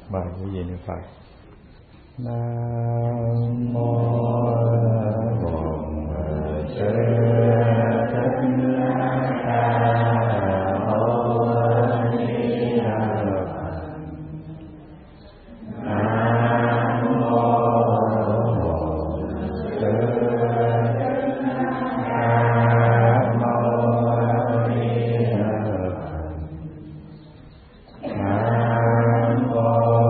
Mời quý vị niệm Phật. Nam mô Bổn Sư Thích Ca Mâu Ni Phật. Nam mô Bổn Sư Thích Ca Mâu Ni Phật. Nam mô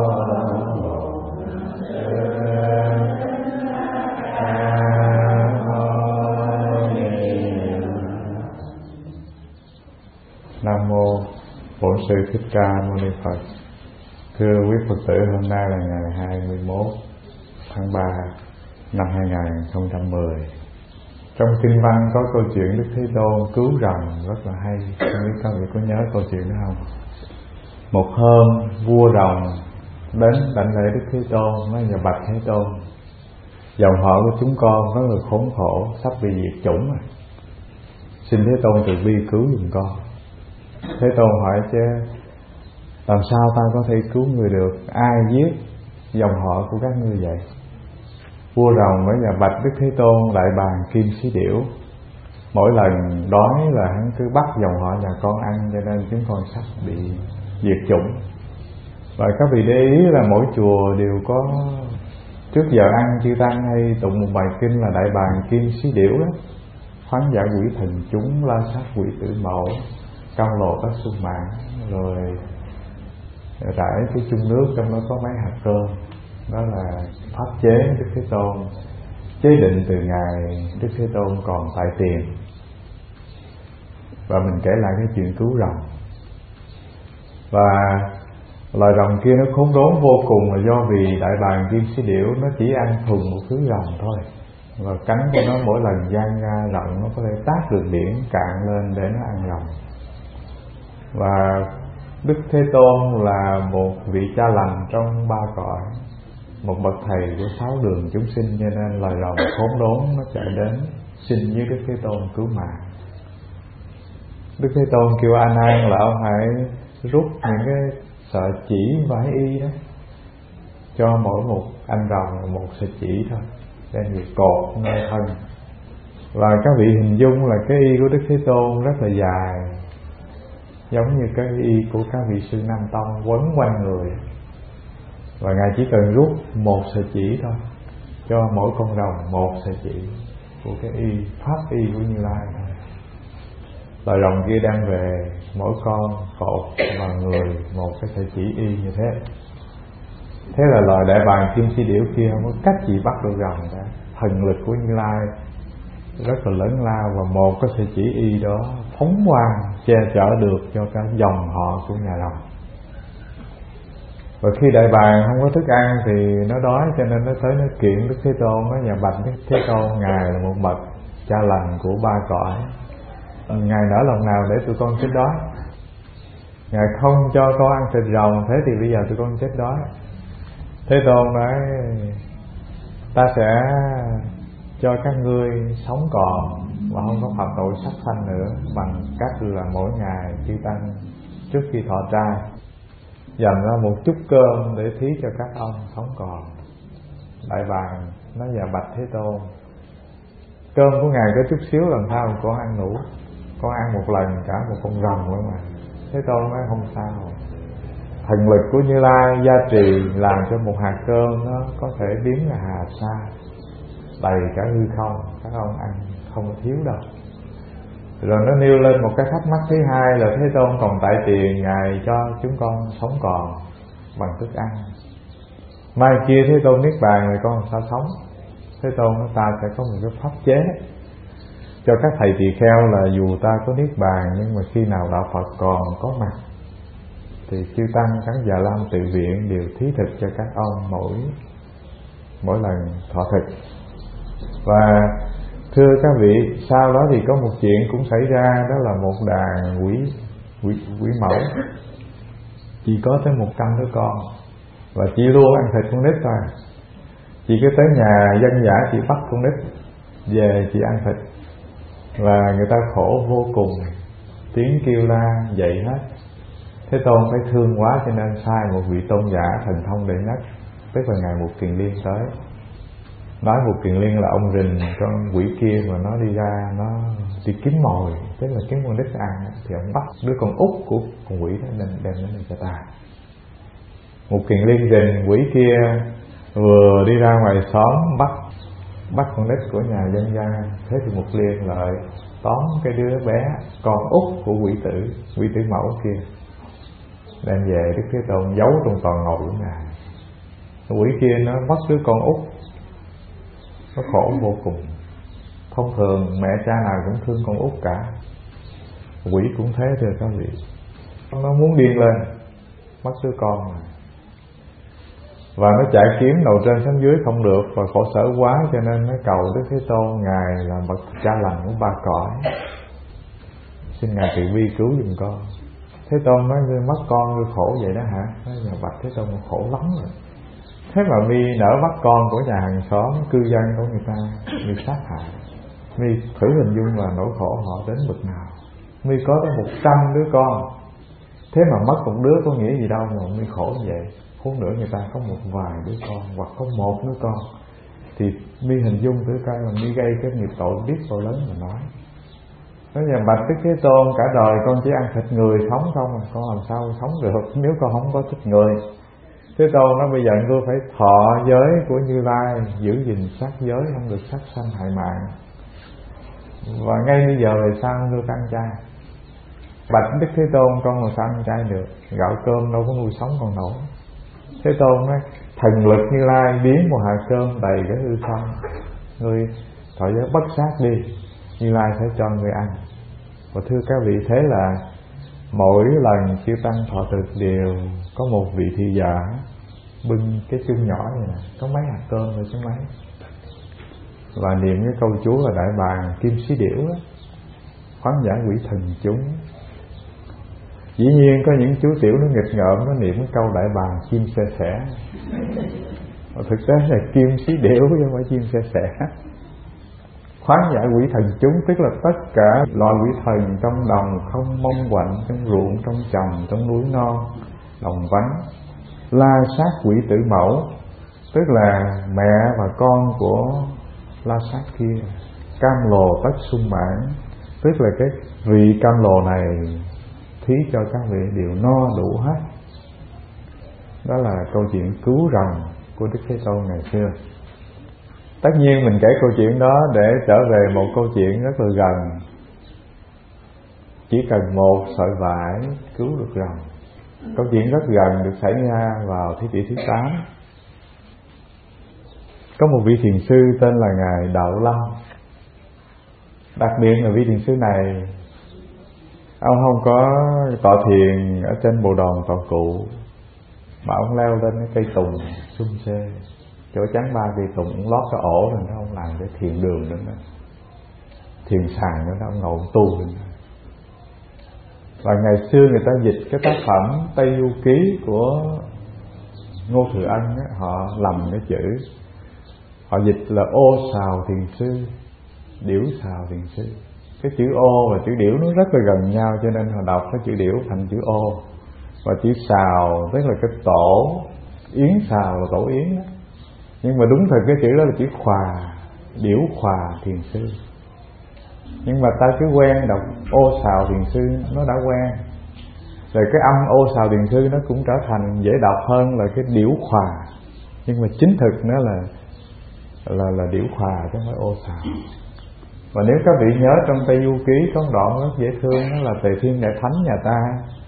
Nam mô Bổn Sư Thích Ca Mâu Ni Phật. Thưa quý Phật tử, hôm nay là ngày 21 tháng 3 năm 2010. Trong kinh văn có câu chuyện Đức Thế Tôn cứu rồng rất là hay. Không biết các vị có nhớ câu chuyện đó không? Một hôm vua rồng đến đảnh lễ Đức Thế Tôn, nói: "Nhà bạch Thế Tôn, dòng họ của chúng con rất là khốn khổ, sắp bị diệt chủng rồi. Xin Thế Tôn từ bi cứu giùm con." Thế Tôn hỏi: "Chứ làm sao ta có thể cứu người được? Ai giết dòng họ của các ngươi vậy?" Vua rồng với nhà bạch Đức Thế Tôn lại bàn kim xí điểu. Mỗi lần đói là hắn cứ bắt dòng họ nhà con ăn, cho nên chúng con sắp bị diệt chủng. Và các vị để ý là mỗi chùa đều có trước giờ ăn chư tăng hay tụng một bài kinh là đại bàng kim xí điểu đó: "Phán giải quỷ thần chúng, la sát quỷ tử mẫu, cao lộ các xuân mạng", rồi rải cái chung nước trong đó có mấy hạt cơm. Đó là pháp chế Đức Thế Tôn chế định từ ngày Đức Thế Tôn còn tại tiền. Và mình kể lại cái chuyện cứu rồng. Và loài rồng kia nó khốn đốn vô cùng là do vì đại bàng kim xí điểu nó chỉ ăn thuần một thứ rồng thôi. Và cánh của nó mỗi lần dang ra rộng nó có thể tát được biển cạn lên để nó ăn rồng. Và Đức Thế Tôn là một vị cha lành trong ba cõi, một bậc thầy của 6 đường chúng sinh, cho nên loài rồng khốn đốn nó chạy đến xin với Đức Thế Tôn cứu mạng. Đức Thế Tôn kêu A Nan là ông hãy rút những cái sợi chỉ vải y đó cho mỗi một anh rồng một sợi chỉ thôi, đem việc cột nơi thân. Và các vị hình dung là cái y của Đức Thế Tôn rất là dài, giống như cái y của các vị sư Nam Tông quấn quanh người. Và Ngài chỉ cần rút một sợi chỉ thôi, cho mỗi con rồng một sợi chỉ của cái y, pháp y của Như Lai thôi. Loài rồng kia đang về, mỗi con cột vào người một cái sợi chỉ y như thế. Thế là loài đại bàng kim xí điểu kia không có cách gì bắt được rồng cả. Thần lực của Như Lai rất là lớn lao, và một cái sợi chỉ y đó phóng quang che chở được cho cả dòng họ của nhà rồng. Và khi đại bàng không có thức ăn thì nó đói, cho nên nó tới nó kiện Đức Thế Tôn, nói: "Nhà bạch Đức Thế Tôn, Ngài là một bậc cha lành của ba cõi, Ngài nỡ lòng nào để tụi con chết đói? Ngài không cho con ăn thịt rồng, thế thì bây giờ tụi con chết đói." Thế Tôn nói: "Ta sẽ cho các ngươi sống còn và không có phạm tội sát sanh nữa, bằng cách là mỗi ngày chư tăng trước khi thọ trai dành ra một chút cơm để thí cho các ông sống còn." Đại bàng nói: "Dạ bạch Thế Tôn, cơm của Ngài có chút xíu, làm sao mà con ăn đủ? Con ăn một lần cả một con rồng luôn mà." Thế Tôn nói: "Không sao, thần lực của Như Lai gia trì làm cho một hạt cơm nó có thể biến là hà sa, đầy cả hư không, các ông ăn không có thiếu đâu." Rồi nó nêu lên một cái thắc mắc thứ hai là: "Thế Tôn còn tại tiền, Ngài cho chúng con sống còn bằng thức ăn, mai kia Thế Tôn niết bàn thì con sao sống?" Thế Tôn nói: "Ta sẽ có một cái pháp chế cho các thầy tỳ kheo là dù ta có niết bàn, nhưng mà khi nào đạo Phật còn có mặt thì chư tăng các Già Lam tự viện đều thí thực cho các ông mỗi lần thọ thực." Và thưa các vị, sau đó thì có một chuyện cũng xảy ra, đó là một đàn quỷ mẫu chỉ có tới 100 đứa con, và chỉ luôn ăn thịt con nít thôi. Chị cứ tới nhà dân dã, chị bắt con nít về chị ăn thịt, và người ta khổ vô cùng, tiếng kêu la dậy hết. Thế Tôn phải thương quá cho nên sai một vị tôn giả thần thông đệ nhất, tức là ngài Mục Kiền Liên tới. Nói Mục Kiền Liên là ông rình con quỷ kia mà nó đi ra, nó đi kiếm mồi, tức là kiếm con đít ăn, thì ông bắt đứa con út của con quỷ đó nên đem nó cho ta. Mục Kiền Liên rình quỷ kia vừa đi ra ngoài xóm bắt con nít của nhà dân gian. Thế thì Mục Liên lại tóm cái đứa bé con út của quỷ tử mẫu kia, đem về Đức Thế Tôn giấu trong toàn ngồi của ngài. Quỷ kia nó mất đứa con út, nó khổ vô cùng. Thông thường mẹ cha nào cũng thương con út cả, quỷ cũng thế thưa các vị. Nó muốn điên lên, mất đứa con mà. Và nó chạy kiếm đầu trên xuống dưới không được, và khổ sở quá cho nên nó cầu Đức Thế Tôn, ngài là bậc cha lành của ba cõi, xin ngài trị bi cứu giùm con. Thế Tôn nói ngươi mất con ngươi khổ vậy đó hả? Nói nhà bạch Thế Tôn khổ lắm rồi. Thế mà mi nỡ bắt con của nhà hàng xóm cư dân của người ta, mi sát hại, mi thử hình dung là nỗi khổ họ đến bực nào. Mi có tới 100 đứa con, thế mà mất một đứa có nghĩa gì đâu mà mi khổ như vậy. Huống nữa người ta có một vài đứa con hoặc có một đứa con, thì mi hình dung thử coi mà mi gây cái nghiệp tội biết tội lớn mà nói. Nói nhà bạch Đức Thế Tôn, cả đời con chỉ ăn thịt người sống không mà con làm sao sống được nếu con không có thịt người. Thế Tôn nói bây giờ tôi phải thọ giới của Như Lai, giữ gìn sát giới, không được sát sanh hại mạng. Và ngay bây giờ về sau tôi ăn chay. Bạch Đức Thế Tôn, con làm sao ăn chay được, gạo cơm đâu có nuôi sống con nổi. Thế Tôn nói thần lực Như Lai biến một hạt cơm đầy cái hư không, ngươi thọ giới bất sát đi, Như Lai sẽ cho ngươi ăn. Và thưa các vị, thế là mỗi lần chư tăng thọ thực đều có một vị thị giả bưng cái chung nhỏ này nè, có mấy hạt cơm rồi chứ mấy, và niệm cái câu chú là Đại Bàng Kim Xí Điểu đó, khoáng giải quỷ thần chúng. Dĩ nhiên có những chú tiểu nó nghịch ngợm, nó niệm cái câu Đại Bàng Chim Xe Sẻ, mà thực tế là Kim Xí Điểu chứ không phải chim xe sẻ. Khoáng giải quỷ thần chúng tức là tất cả loài quỷ thần trong đồng không mong quạnh, trong ruộng, trong trồng, trong núi non, đồng vắng. La sát quỷ tử mẫu tức là mẹ và con của la sát kia. Cam lồ tất sung mãn tức là cái vị cam lồ này thí cho các vị đều no đủ hết. Đó là câu chuyện cứu rồng của Đức Thế Tôn ngày xưa. Tất nhiên mình kể câu chuyện đó để trở về một câu chuyện rất là gần. Chỉ cần một sợi vải cứu được rồng. Câu chuyện rất gần được xảy ra vào thế kỷ thứ 8. Có một vị thiền sư tên là Ngài Đạo Lâm. Đặc biệt là vị thiền sư này, ông không có tọa thiền ở trên bồ đòn tọa cụ, mà ông leo lên cái cây tùng sum xê, chỗ trắng 3 cây tùng, ông lót cái ổ rồi đó, ông làm cái thiền đường đó, thiền sàng đó, ông ngồi tu rồi. Và ngày xưa người ta dịch cái tác phẩm Tây Du Ký của Ngô Thừa Ân á, họ lầm cái chữ, họ dịch là ô sào thiền sư, điểu sào thiền sư. Cái chữ ô và chữ điểu nó rất là gần nhau, cho nên họ đọc cái chữ điểu thành chữ ô, và chữ sào tức là cái tổ yến sào là tổ yến đó. Nhưng mà đúng thật cái chữ đó là chữ khòa, điểu khòa thiền sư. Nhưng mà ta cứ quen đọc ô sào thiền sư, nó đã quen rồi, cái âm ô sào thiền sư nó cũng trở thành dễ đọc hơn là cái điểu khòa. Nhưng mà chính thực nó là điểu khòa chứ không phải ô sào. Và nếu các vị nhớ trong Tây Du Ký có đoạn rất dễ thương, đó là Tề Thiên Đại Thánh nhà ta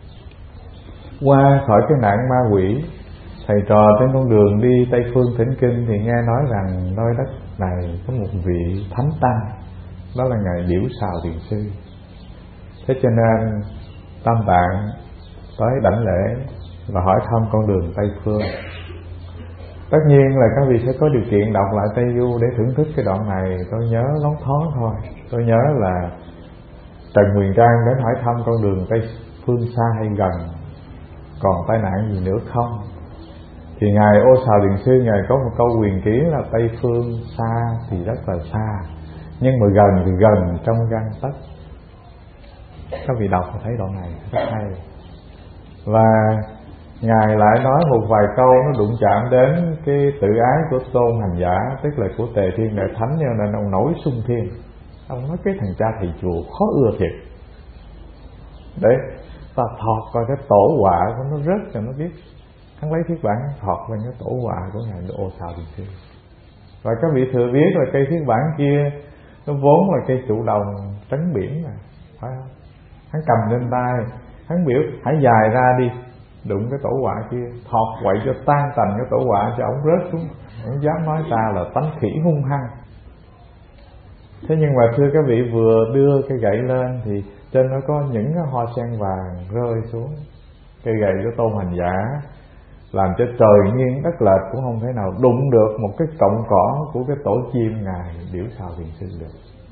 qua khỏi cái nạn ma quỷ, thầy trò trên con đường đi Tây Phương thỉnh kinh thì nghe nói rằng nơi đất này có một vị thánh tăng, đó là Ngài Điểu Sào Thiền Sư. Thế cho nên Tam Tạng tới đảnh lễ và hỏi thăm con đường Tây Phương. Tất nhiên là các vị sẽ có điều kiện đọc lại Tây Du để thưởng thức cái đoạn này. Tôi nhớ lóng thoáng thôi. Tôi nhớ là Trần Huyền Trang đến hỏi thăm con đường Tây Phương xa hay gần, còn tai nạn gì nữa không. Thì Ngài Ô Sào Thiền Sư Ngài có một câu huyền ký là Tây Phương xa thì rất là xa, nhưng mà gần thì gần trong gang tấc. Các vị đọc thấy đoạn này rất hay. Và Ngài lại nói một vài câu nó đụng chạm đến cái tự ái của Tôn Hành Giả, tức là của Tề Thiên Đại Thánh, cho nên ông nổi xung thiên. Ông nói cái thằng cha thầy chùa khó ưa thiệt. Đấy, ta thọt coi cái tổ họa của nó rớt cho nó biết. Hắn lấy thiết bản thọt lên cái tổ họa của Ngài Ô Xào Thiền Sư. Và các vị thừa biết là cây thiết bản kia nó vốn là cây trụ đồng trấn biển mà, phải không? Hắn cầm lên tay, hắn biểu hãy dài ra đi, đụng cái tổ họa kia, thọt quậy cho tan tành cái tổ họa, cho ổng rớt xuống. Ổng dám nói ta là tánh khỉ hung hăng. Thế nhưng mà thưa các vị, vừa đưa cây gậy lên thì trên nó có những cái hoa sen vàng rơi xuống. Cây gậy của Tôn Hành Giả làm cho trời nghiêng đất lệch cũng không thể nào đụng được một cái cọng cỏ của cái tổ chim Ngài Điểu Xào Thiền Sư được.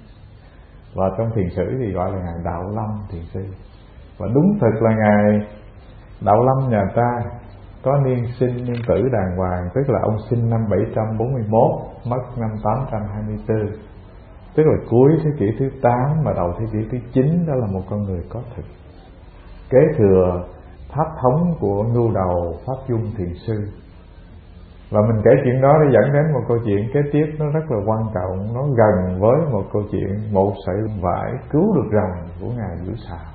Và trong thiền sử thì gọi là Ngài Đạo Lâm Thiền Sư. Và đúng thực là Ngài Đạo Lâm nhà ta có niên sinh niên tử đàng hoàng, tức là ông sinh năm 741, mất năm 824, tức là cuối thế kỷ thứ 8 và đầu thế kỷ thứ 9. Đó là một con người có thực, kế thừa pháp thống của Ngưu Đầu Pháp Dung Thiền Sư. Và mình kể chuyện đó để dẫn đến một câu chuyện kế tiếp, nó rất là quan trọng, nó gần với một câu chuyện một sợi vải cứu được rồng của Ngài Điểu Xào.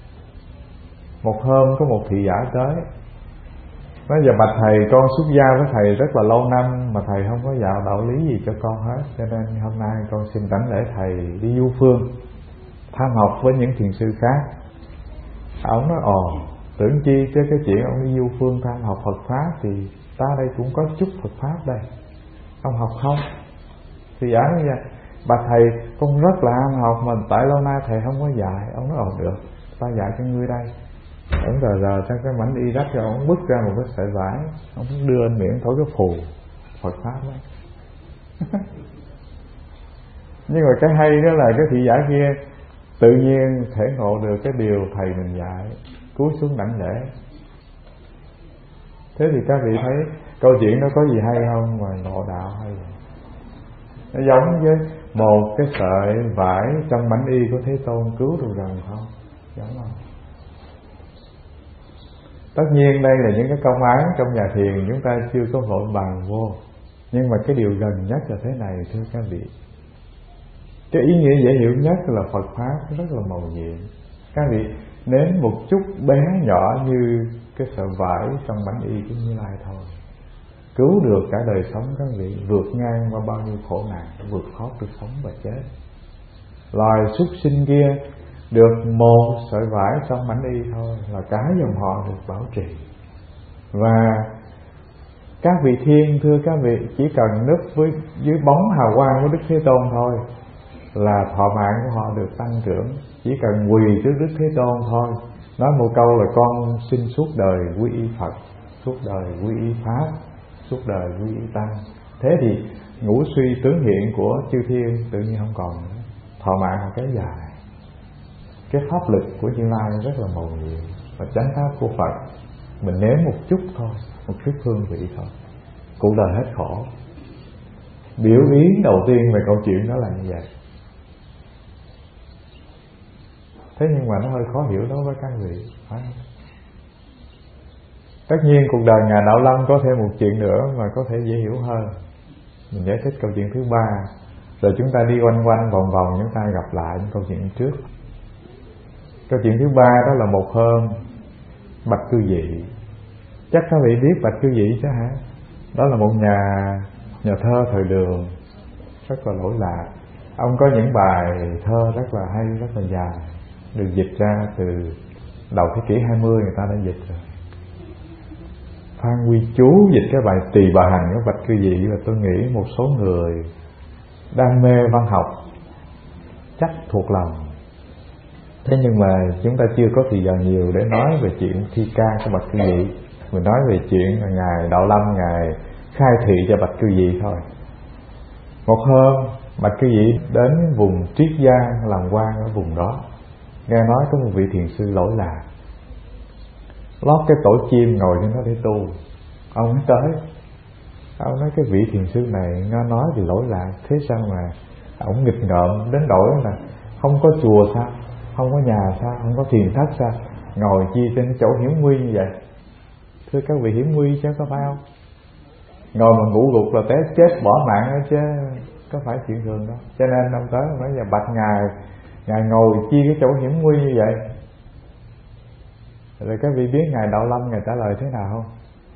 Một hôm có một thị giả tới, nói: giờ bạch thầy, con xuất gia với thầy rất là lâu năm mà thầy không có dạo đạo lý gì cho con hết, cho nên hôm nay con xin đảnh lễ thầy đi du phương tham học với những thiền sư khác. Ông nói: tưởng chi chứ cái chuyện ông đi du phương tham học Phật pháp thì ta đây cũng có chút Phật pháp đây, ông học không? Thì giả như vậy: bạch thầy, con rất là ham học mà tại lâu nay thầy không có dạy. Ông nói: được, ta dạy cho ngươi đây. Ông giờ sang cái mảnh y rách cho ông bứt ra một cái sợi vải, ông đưa lên miệng thổi cái phù Phật pháp đó. Nhưng mà cái hay đó là cái thị giả kia tự nhiên thể ngộ được cái điều thầy mình dạy, cúi xuống đảnh lễ. Thế thì các vị thấy câu chuyện đó có gì hay không, mà ngộ đạo hay vậy? Nó giống với một cái sợi vải trong mảnh y của Thế Tôn cứu được rồng không? Giống không? Tất nhiên đây là những cái công án trong nhà thiền chúng ta chưa có vội bàn vô, nhưng mà cái điều gần nhất là thế này thưa các vị. Cái ý nghĩa dễ hiểu nhất là Phật pháp rất là màu nhiệm. Các vị nếm một chút bé nhỏ như cái sợi vải trong bánh y của Như Lai thôi, cứu được cả đời sống các vị, vượt ngang qua bao nhiêu khổ nạn, vượt thoát được sống và chết. Loài súc sinh kia được một sợi vải trong bánh y thôi là cả dòng họ được bảo trì. Và các vị thiên, thưa các vị, chỉ cần núp với dưới bóng hào quang của Đức Thế Tôn thôi là thọ mạng của họ được tăng trưởng. Chỉ cần quỳ trước Đức Thế Tôn thôi, nói một câu là con xin suốt đời quy y Phật, suốt đời quy y Pháp, suốt đời quy y Tăng. Thế thì ngũ suy tướng hiện của chư thiên tự nhiên không còn nữa, thọ mạng họ kéo dài. Cái pháp lực của Như Lai rất là màu nhiệm, và chánh pháp của Phật mình nếm một chút thôi, một chút hương vị thôi, cuộc đời hết khổ. Biểu ý đầu tiên về câu chuyện đó là như vậy. Thế nhưng mà nó hơi khó hiểu đối với các vị, phải không? Tất nhiên cuộc đời Ngài Đạo Lâm có thêm một chuyện nữa mà có thể dễ hiểu hơn. Mình giải thích câu chuyện thứ ba, rồi chúng ta đi quanh quanh vòng vòng, chúng ta gặp lại những câu chuyện trước. Câu chuyện thứ ba đó là một hôm Bạch Cư Dị. Chắc các vị biết Bạch Cư Dị chứ hả? Đó là một nhà thơ thời Đường, rất là lỗi lạc. Ông có những bài thơ rất là hay, rất là dài, được dịch ra từ đầu thế kỷ 20 người ta đã dịch rồi. Phan Huy Chú dịch cái bài Tỳ Bà Hành của Bạch Cư Dị là tôi nghĩ một số người đam mê văn học chắc thuộc lòng. Thế nhưng mà chúng ta chưa có thời gian nhiều để nói về chuyện thi ca của Bạch Cư Dị. Mình nói về chuyện là Ngài Đạo Lâm Ngài khai thị cho Bạch Cư Dị thôi. Một hôm Bạch Cư Dị đến vùng Triết Giang làm quan ở vùng đó, nghe nói có một vị thiền sư lỗi lạc lót cái tổ chim ngồi trên đó để tu. Ông mới tới, ông nói cái vị thiền sư này nghe nói thì lỗi lạc, thế sao mà ông nghịch ngợm đến đổi là không có chùa sao, không có nhà sao, không có thiền thất sao, ngồi chi trên chỗ hiểm nguy như vậy. Thưa các vị, hiểm nguy chứ có phải không? Ngồi mà ngủ gục là té chết bỏ mạng đó chứ có phải chuyện thường đâu. Cho nên ông tới nói giờ bạch Ngài ngồi chi cái chỗ hiểm nguy như vậy. Rồi các vị biết Ngài Đạo Lâm Ngài trả lời thế nào không?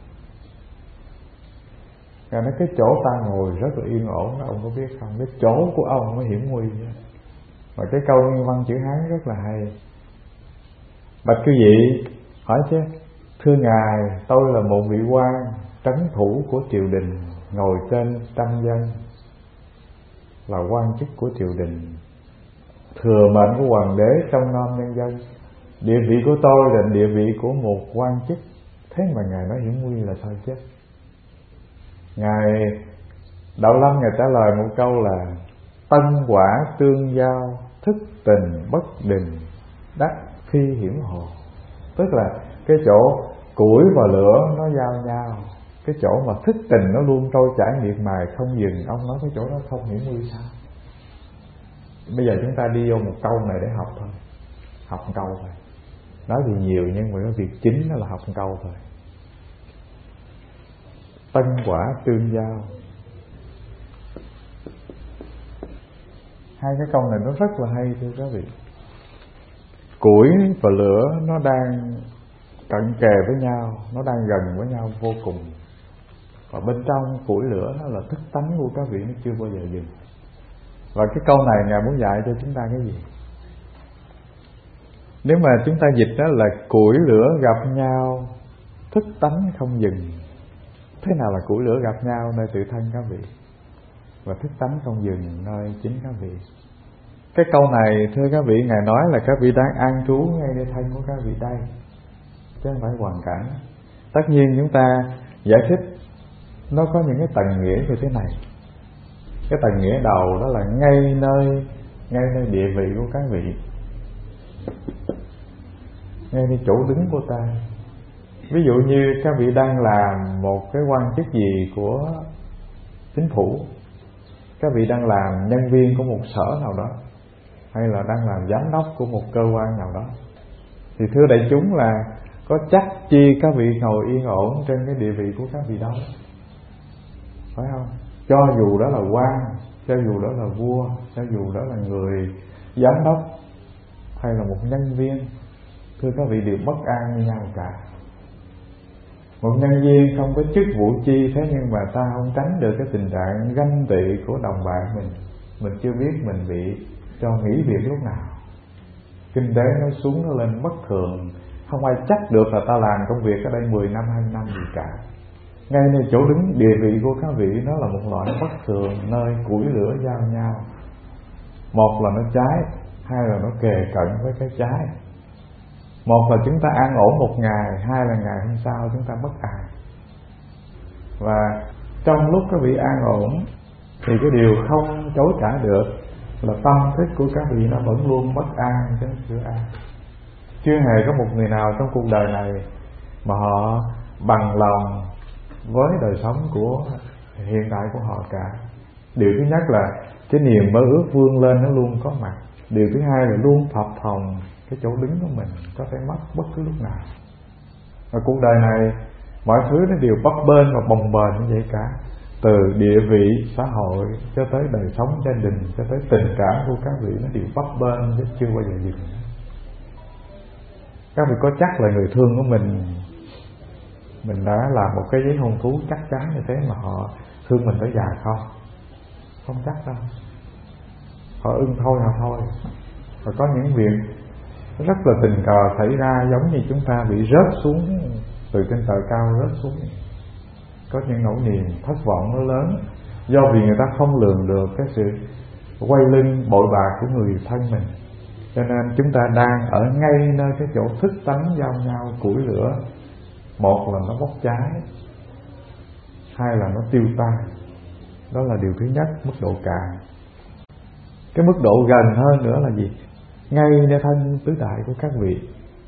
Ngài nói cái chỗ ta ngồi rất là yên ổn đó, ông có biết không? Cái chỗ của ông mới hiểm nguy. Và cái câu nguyên văn chữ Hán rất là hay. Bạch quý vị, hỏi chứ, thưa Ngài, tôi là một vị quan trấn thủ của triều đình, ngồi trên trăm dân, là quan chức của triều đình, thừa mệnh của hoàng đế trong nom nhân dân. Địa vị của tôi là địa vị của một quan chức, thế mà Ngài nói hiểm nguy là sao chứ? Ngài Đạo Lâm Ngài trả lời một câu là tân quả tương giao, thức tình bất định, đắc phi hiểm hồ. Tức là cái chỗ củi và lửa nó giao nhau, cái chỗ mà thức tình nó luôn trôi chảy miệt mài không dừng. Ông nói cái chỗ đó không hiểm nguy sao? Bây giờ chúng ta đi vô một câu này để học thôi, học một câu thôi. Nói thì nhiều nhưng mà cái việc chính đó là học một câu thôi. Tân quả tương giao, hai cái câu này nó rất là hay thưa các vị. Củi và lửa nó đang cận kề với nhau, nó đang gần với nhau vô cùng. Và bên trong củi lửa nó là thức tánh của các vị, nó chưa bao giờ dừng. Và cái câu này Ngài muốn dạy cho chúng ta cái gì? Nếu mà chúng ta dịch đó là củi lửa gặp nhau, thức tánh không dừng. Thế nào là củi lửa gặp nhau nơi tự thân các vị, và thức tánh không dừng nơi chính các vị? Cái câu này thưa các vị, Ngài nói là các vị đang an trú ngay nơi thân của các vị đây, chứ không phải hoàn cảnh. Tất nhiên chúng ta giải thích nó có những cái tầng nghĩa như thế này. Cái tầng nghĩa đầu đó là ngay nơi địa vị của các vị, ngay nơi chỗ đứng của ta. Ví dụ như các vị đang làm một cái quan chức gì của chính phủ, các vị đang làm nhân viên của một sở nào đó, hay là đang làm giám đốc của một cơ quan nào đó, thì thưa đại chúng là có chắc chi các vị ngồi yên ổn trên cái địa vị của các vị đâu, phải không? Cho dù đó là quan, cho dù đó là vua, cho dù đó là người giám đốc hay là một nhân viên, thưa các vị đều bất an như nhau cả. Một nhân viên không có chức vụ chi, thế nhưng mà ta không tránh được cái tình trạng ganh tị của đồng bạn mình chưa biết mình bị cho nghỉ việc lúc nào. Kinh tế nó xuống nó lên bất thường, không ai chắc được là ta làm công việc ở đây 10 năm 20 năm gì cả. Ngay nơi chỗ đứng địa vị của các vị nó là một loại bất thường, nơi củi lửa giao nhau. Một là nó cháy, hai là nó kề cận với cái cháy. Một là chúng ta an ổn một ngày, hai là ngày hôm sau chúng ta bất an. Và trong lúc các vị an ổn thì cái điều không chối cãi được là tâm thức của các vị nó vẫn luôn bất an chứ chưa an. Chưa hề có một người nào trong cuộc đời này mà họ bằng lòng với đời sống của hiện tại của họ cả. Điều thứ nhất là cái niềm mơ ước vươn lên nó luôn có mặt. Điều thứ hai là luôn phập phồng cái chỗ đứng của mình có thể mất bất cứ lúc nào. Và cuộc đời này mọi thứ nó đều bấp bênh và bồng bềnh như vậy cả. Từ địa vị xã hội cho tới đời sống gia đình, cho tới tình cảm của các vị, nó đều bấp bênh chứ chưa bao giờ dừng. Các vị có chắc là người thương của mình đã làm một cái giấy hôn thú chắc chắn như thế mà họ thương mình tới già không? Không chắc đâu. Họ ưng thôi họ thôi. Và có những việc rất là tình cờ xảy ra, giống như chúng ta bị rớt xuống từ trên trời cao rớt xuống. Có những nỗi niềm thất vọng nó lớn, do vì người ta không lường được cái sự quay lưng bội bạc của người thân mình. Cho nên chúng ta đang ở ngay nơi cái chỗ thức tánh giao nhau củi lửa. Một là nó bốc cháy, hai là nó tiêu tan. Đó là điều thứ nhất, mức độ cạn. Cái mức độ gần hơn nữa là gì? Ngay nơi thân tứ đại của các vị,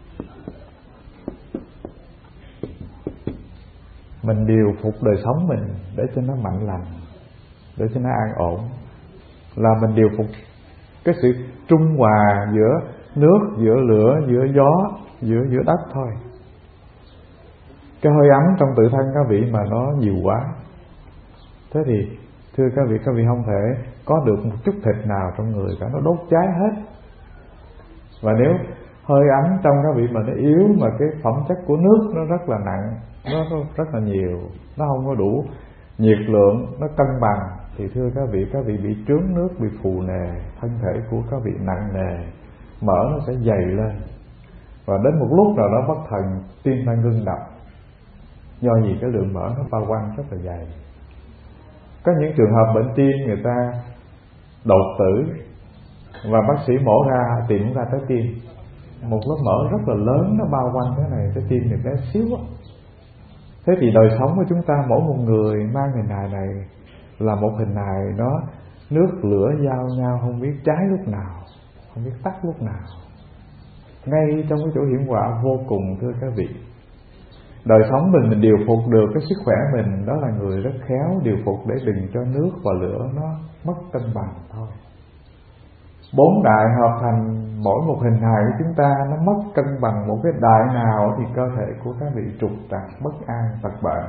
mình điều phục đời sống mình để cho nó mạnh lành, để cho nó an ổn. Là mình điều phục cái sự trung hòa giữa nước, giữa lửa, giữa gió, giữa đất thôi. Cái hơi ấm trong tự thân các vị mà nó nhiều quá, thế thì thưa các vị không thể có được một chút thịt nào trong người cả, nó đốt cháy hết. Và nếu hơi ấm trong các vị mà nó yếu, mà cái phẩm chất của nước nó rất là nặng, nó rất là nhiều, nó không có đủ nhiệt lượng, nó cân bằng, thì thưa các vị bị trướng nước, bị phù nề, thân thể của các vị nặng nề, mỡ nó sẽ dày lên, và đến một lúc nào đó bất thần tim ta ngưng đập, do vì cái lượng mỡ nó bao quanh rất là dày. Có những trường hợp bệnh tim người ta đột tử và bác sĩ mổ ra tìm ra trái tim, một lớp mỡ rất là lớn nó bao quanh thế này, trái tim thì bé xíu á. Thế thì đời sống của chúng ta, mỗi một người mang hình hài này là một hình hài nó nước lửa giao nhau, không biết cháy lúc nào, không biết tắt lúc nào, ngay trong cái chỗ hiểm họa vô cùng. Thưa các vị, đời sống mình điều phục được cái sức khỏe mình, đó là người rất khéo điều phục để đừng cho nước và lửa nó mất cân bằng thôi. Bốn đại hợp thành mỗi một hình hài của chúng ta, nó mất cân bằng một cái đại nào thì cơ thể của các vị trục trặc, bất an, tật bệnh.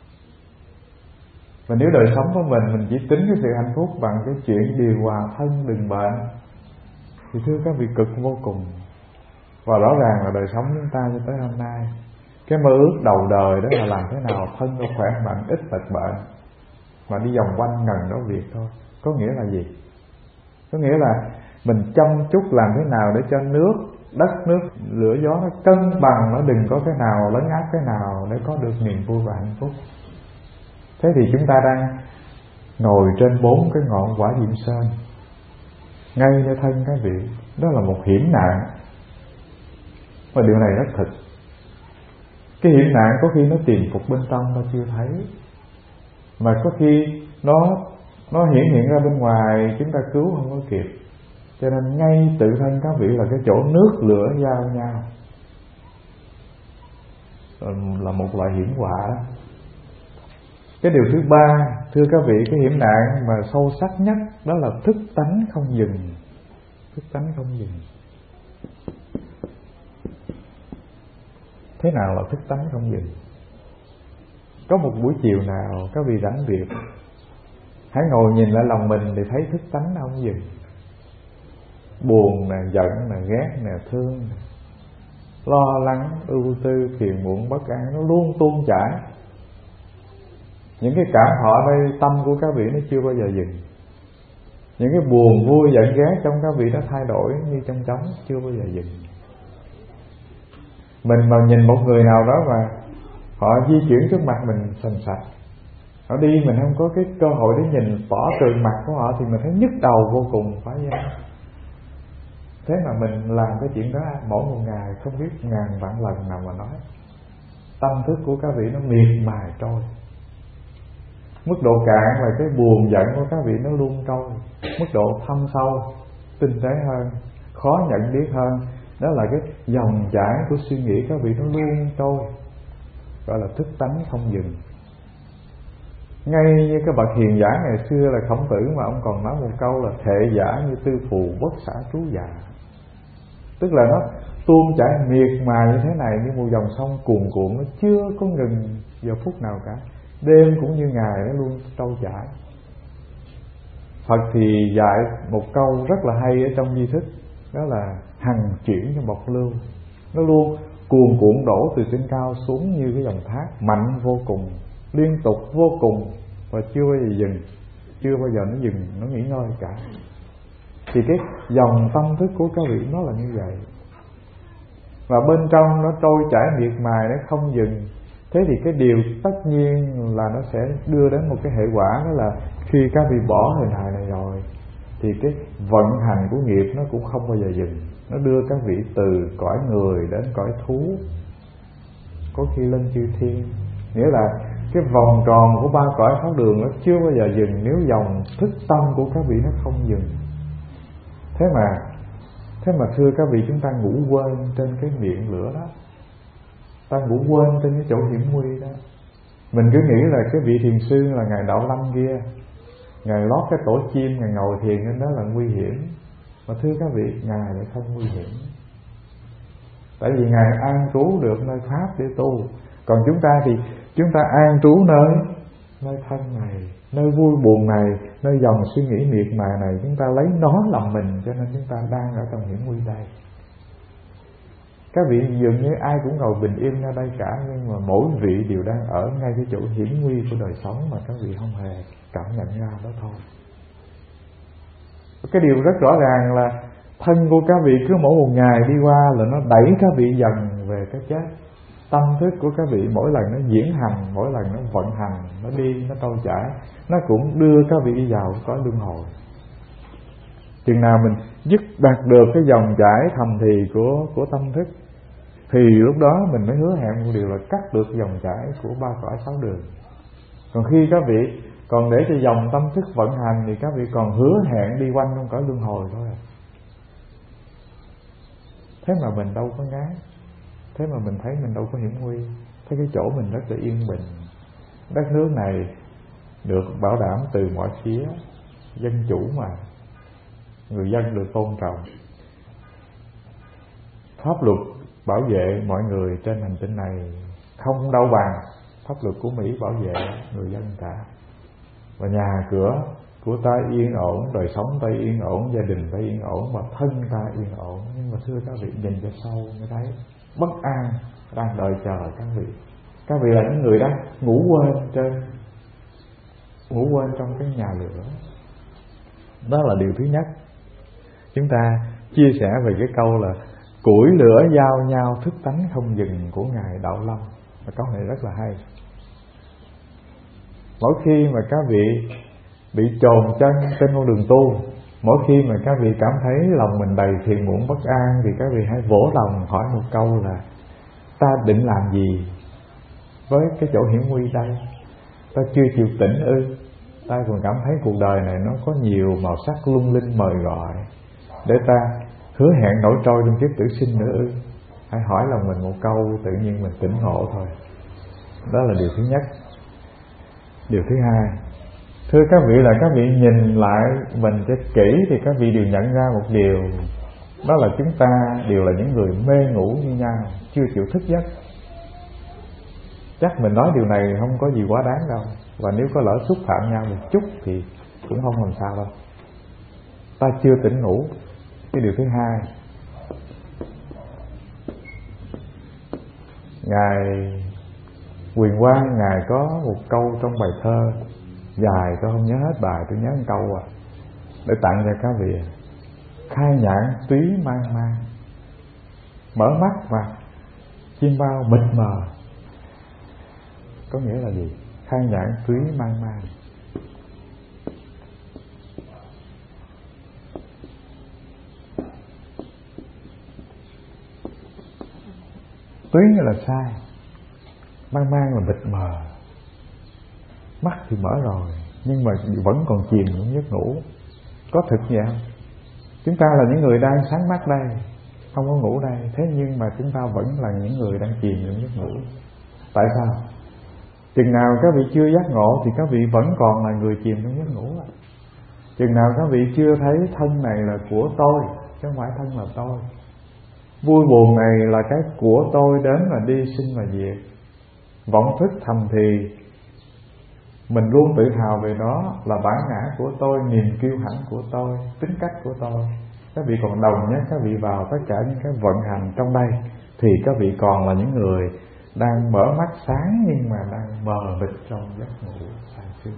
Và nếu đời sống của mình chỉ tính cái sự hạnh phúc bằng cái chuyện điều hòa thân đừng bệnh, thì thưa các vị cực vô cùng. Và rõ ràng là đời sống chúng ta cho tới hôm nay, cái mơ ước đầu đời đó là làm thế nào thân nó khỏe mạnh, ít tật bệnh, mà đi vòng quanh ngần đó việc thôi. Có nghĩa là gì? Có nghĩa là mình chăm chút làm thế nào để cho nước, đất, nước, lửa, gió nó cân bằng, nó đừng có cái nào lấn áp cái nào, để có được niềm vui và hạnh phúc. Thế thì chúng ta đang ngồi trên 4 cái ngọn quả Diệm Sơn, ngay nơi thân các vị, đó là một hiểm nạn. Và điều này rất thực. Cái hiểm nạn có khi nó tiềm phục bên trong ta chưa thấy, mà có khi nó hiện ra bên ngoài chúng ta cứu không có kịp. Cho nên ngay tự thân các vị là cái chỗ nước lửa giao nhau, là một loại hiểm họa đó. Cái điều thứ ba, thưa các vị, cái hiểm nạn mà sâu sắc nhất đó là thức tánh không dừng. Thức tánh không dừng. Thế nào là thức tánh không dừng? Có một buổi chiều nào các vị rảnh việc, hãy ngồi nhìn lại lòng mình thì thấy thức tánh nó không dừng. Buồn nè, giận nè, ghét nè, thương nè, lo lắng, ưu tư, phiền muộn, bất an, nó luôn tuôn chảy. Những cái cảm thọ đây, tâm của các vị nó chưa bao giờ dừng. Những cái buồn, vui, giận, ghét trong các vị nó thay đổi như trong trống, chưa bao giờ dừng. Mình mà nhìn một người nào đó mà họ di chuyển trước mặt mình sành sạch, họ đi mình không có cái cơ hội để nhìn tỏ tường mặt của họ, thì mình thấy nhức đầu vô cùng, phải không? Thế mà mình làm cái chuyện đó mỗi một ngày không biết ngàn vạn lần nào mà nói. Tâm thức của các vị nó miệt mài trôi. Mức độ cạn là cái buồn giận của các vị nó luôn trôi. Mức độ thâm sâu, tinh tế hơn, khó nhận biết hơn, đó là cái dòng chảy của suy nghĩ các vị nó luôn trôi, gọi là thức tánh không dừng. Ngay như cái bậc hiền giả ngày xưa là Khổng Tử, mà ông còn nói một câu là thệ giả như tư phù bất xả trú dạ. Tức là nó tuôn chảy miệt mài như thế này, như một dòng sông cuồn cuộn, nó chưa có ngừng giờ phút nào cả. Đêm cũng như ngày nó luôn trôi chảy. Phật thì dạy một câu rất là hay ở trong di thức, đó là hằng chuyển trong bọc lưu. Nó luôn cuồn cuộn đổ từ trên cao xuống như cái dòng thác mạnh vô cùng, liên tục vô cùng, và chưa bao giờ dừng, chưa bao giờ nó dừng, nó nghỉ ngơi cả. Thì cái dòng tâm thức của các vị nó là như vậy, và bên trong nó trôi chảy miệt mài, nó không dừng. Thế thì cái điều tất nhiên là nó sẽ đưa đến một cái hệ quả, đó là khi các vị bỏ hình hài này rồi thì cái vận hành của nghiệp nó cũng không bao giờ dừng. Nó đưa các vị từ cõi người đến cõi thú, có khi lên chư thiên. Nghĩa là cái vòng tròn của ba cõi pháp đường nó chưa bao giờ dừng nếu dòng thức tâm của các vị nó không dừng. Thế mà thưa các vị, chúng ta ngủ quên trên cái miệng lửa đó, ta ngủ quên trên cái chỗ hiểm nguy đó. Mình cứ nghĩ là cái vị thiền sư là ngài Đạo Lâm kia, ngài lót cái tổ chim, ngài ngồi thiền lên đó là nguy hiểm. Mà thưa các vị, ngài lại không nguy hiểm. Tại vì Ngài an trú được nơi pháp để tu. Còn chúng ta thì chúng ta an trú nơi thân này, nơi vui buồn này, nơi dòng suy nghĩ miệt mài này. Chúng ta lấy nó làm mình, cho nên chúng ta đang ở trong hiểm nguy đây. Các vị dường như ai cũng ngồi bình yên ở đây cả, nhưng mà mỗi vị đều đang ở ngay cái chỗ hiểm nguy của đời sống mà các vị không hề cảm nhận ra đó thôi. Cái điều rất rõ ràng là thân của các vị cứ mỗi một ngày đi qua là nó đẩy các vị dần về cái chết. Tâm thức của các vị mỗi lần nó diễn hành, mỗi lần nó vận hành, nó đi, nó trôi chảy, nó cũng đưa các vị đi vào cõi luân hồi. Chừng nào mình dứt đạt được cái dòng chảy thầm thì của tâm thức, thì lúc đó mình mới hứa hẹn một điều là cắt được dòng chảy của ba cõi sáu đường. Còn khi các vị còn để cho dòng tâm thức vận hành thì các vị còn hứa hẹn đi quanh trong cõi luân hồi thôi. Thế mà mình đâu có ngán, thế mà mình thấy mình đâu có hiểm nguy, thấy cái chỗ mình rất là yên bình. Đất nước này được bảo đảm từ mọi phía, dân chủ mà, người dân được tôn trọng, pháp luật bảo vệ mọi người trên hành tinh này không đâu bằng pháp luật của Mỹ bảo vệ người dân cả. Và nhà cửa của ta yên ổn, đời sống ta yên ổn, gia đình ta yên ổn, và thân ta yên ổn. Nhưng mà thưa các vị, nhìn cho sâu mới thấy bất an đang đợi chờ các vị. Các vị là những người đang ngủ quên trong cái nhà lửa. Đó là điều thứ nhất. Chúng ta chia sẻ về cái câu là củi lửa giao nhau thức tánh không dừng của Ngài Đạo Lâm. Và câu này rất là hay. Mỗi khi mà các vị bị chồn chân trên con đường tu, mỗi khi mà các vị cảm thấy lòng mình đầy phiền muộn bất an, thì các vị hãy vỗ lòng hỏi một câu là: ta định làm gì với cái chỗ hiểm nguy đây? Ta chưa chịu tỉnh ư? Ta còn cảm thấy cuộc đời này nó có nhiều màu sắc lung linh mời gọi để ta hứa hẹn nổi trôi trong kiếp tử sinh nữa ư? Hãy hỏi lòng mình một câu, tự nhiên mình tỉnh ngộ thôi. Đó là điều thứ nhất. Điều thứ hai, thưa các vị, là các vị nhìn lại mình cho kỹ thì các vị đều nhận ra một điều, đó là chúng ta đều là những người mê ngủ như nhau, chưa chịu thức giấc. Chắc mình nói điều này không có gì quá đáng đâu, và nếu có lỡ xúc phạm nhau một chút thì cũng không làm sao đâu. Ta chưa tỉnh ngủ. Cái điều thứ hai, Ngài Quyền Quang Ngài có một câu trong bài thơ dài, tôi không nhớ hết bài, tôi nhớ một câu để tặng cho các vị. Khai nhãn túy mang mang, mở mắt và chim bao mịt mờ. Có nghĩa là gì? Khai nhãn túy mang mang. Túy là sai, mang mang là mịt mờ. Mắt thì mở rồi nhưng mà vẫn còn chìm trong giấc ngủ. Có thực vậy không? Chúng ta là những người đang sáng mắt đây, không có ngủ đây, thế nhưng mà chúng ta vẫn là những người đang chìm trong giấc ngủ. Tại sao? Chừng nào các vị chưa giác ngộ thì các vị vẫn còn là người chìm trong giấc ngủ. Chừng nào các vị chưa thấy thân này là của tôi, chứ không phải thân là tôi, vui buồn này là cái của tôi, đến là đi, sinh và diệt, vọng thức thầm thì mình luôn tự hào về nó, là bản ngã của tôi, niềm kiêu hãnh của tôi, tính cách của tôi. Các vị còn đồng nhé, các vị vào tất cả những cái vận hành trong đây thì các vị còn là những người đang mở mắt sáng nhưng mà đang mờ mịt trong giấc ngủ say sưa.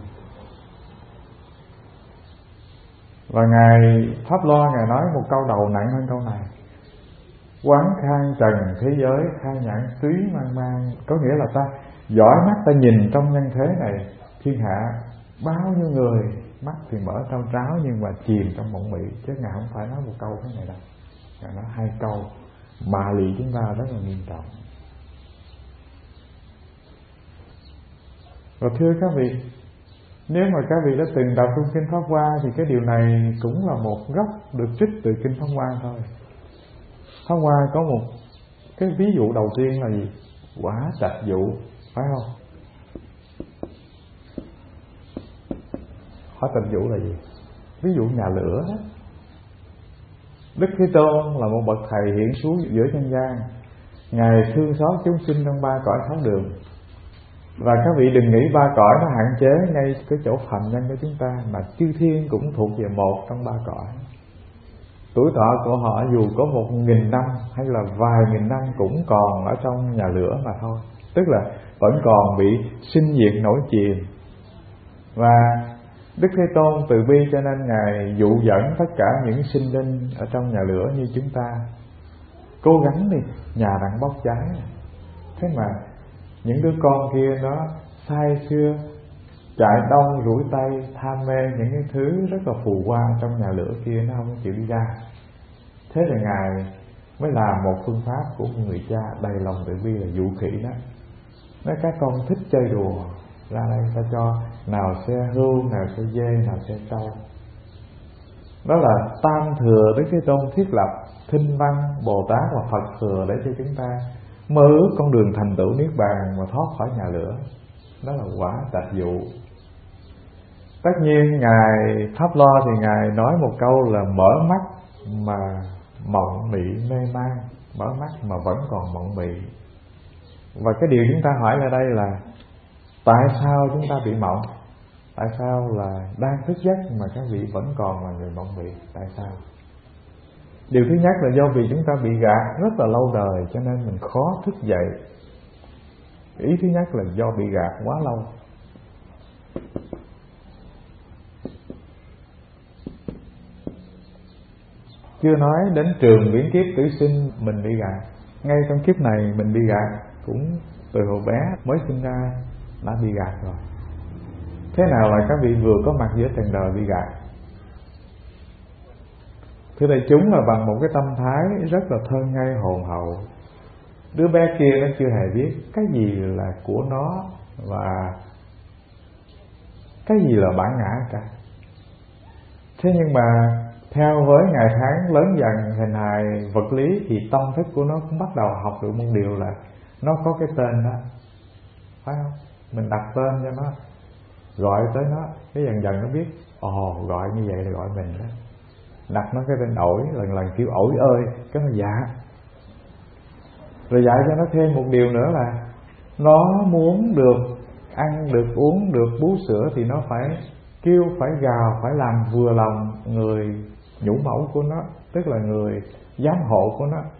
Và Ngài Pháp Loa Ngài nói một câu đầu nặng hơn câu này: quán khang trần thế giới, khai nhãn túy mang mang. Có nghĩa là ta dõi mắt, ta nhìn trong nhân thế này thiên hạ bao nhiêu người, mắt thì mở trao tráo nhưng mà chìm trong mộng mị. Chứ Ngài không phải nói một câu thế này đâu, Ngài nói hai câu mà lì chúng ta rất là nghiêm trọng. Và thưa các vị, nếu mà các vị đã từng đọc trong Kinh Pháp Hoa thì cái điều này cũng là một góc được trích từ Kinh Pháp Hoa thôi. Pháp Hoa có một cái ví dụ đầu tiên là gì? Quả trạch dụ, phải không? Quả trạch dụ là gì? Ví dụ nhà lửa đó. Đức Thế Tôn là một bậc thầy hiện xuống giữa nhân gian, Ngài thương xót chúng sinh trong ba cõi sáu đường. Và các vị đừng nghĩ ba cõi nó hạn chế ngay cái chỗ phàm nhân của chúng ta, mà chư thiên cũng thuộc về một trong ba cõi. Tuổi thọ của họ dù có 1.000 năm hay là vài nghìn năm cũng còn ở trong nhà lửa mà thôi. Tức là vẫn còn bị sinh diệt nổi chìm. Và Đức Thế Tôn từ bi cho nên Ngài dụ dẫn tất cả những sinh linh ở trong nhà lửa như chúng ta. Cố gắng đi, nhà đang bốc cháy. Thế mà những đứa con kia nó say sưa, chạy đông rủi tay, tham mê những cái thứ rất là phù hoa trong nhà lửa kia, nó không chịu đi ra. Thế là Ngài mới làm một phương pháp của một người cha đầy lòng từ bi là dụ khỉ đó. Nói các con thích chơi đùa, ra đây ta cho nào xe hươu, nào xe dê, nào xe trâu. Đó là tam thừa Đức Thế Tôn thiết lập, Thinh Văn, Bồ Tát và Phật thừa để cho chúng ta mơ ước con đường thành tựu niết bàn và thoát khỏi nhà lửa. Đó là quả tạp dụ. Tất nhiên Ngài Pháp Lo thì Ngài nói một câu là mở mắt mà mộng mị mê man, mở mắt mà vẫn còn mộng mị. Và cái điều chúng ta hỏi ở đây là tại sao chúng ta bị mộng? Tại sao là đang thức giấc mà các vị vẫn còn là người mộng mị? Tại sao? Điều thứ nhất là do vì chúng ta bị gạt rất là lâu đời, cho nên mình khó thức dậy. Ý thứ nhất là do bị gạt quá lâu. Chưa nói đến trường viễn kiếp tử sinh mình bị gạt. Ngay trong kiếp này mình bị gạt, cũng từ hồi bé mới sinh ra đã bị gạt rồi. Thế nào là các vị vừa có mặt giữa trần đời bị gạt? Thưa đại chúng, là bằng một cái tâm thái rất là thơ ngây hồn hậu. Đứa bé kia nó chưa hề biết cái gì là của nó và cái gì là bản ngã cả. Thế nhưng mà theo với ngày tháng lớn dần hình hài vật lý thì tâm thức của nó cũng bắt đầu học được một điều là nó có cái tên đó, phải không? Mình đặt tên cho nó, gọi tới nó, cái dần dần nó biết gọi như vậy là gọi mình đó. Đặt nó cái tên ổi, lần lần kêu ổi ơi, cái nó dạ. Rồi dạy cho nó thêm một điều nữa là nó muốn được ăn, được uống, được bú sữa thì nó phải kêu, phải gào, phải làm vừa lòng người nhũ mẫu của nó, tức là người giám hộ của nó.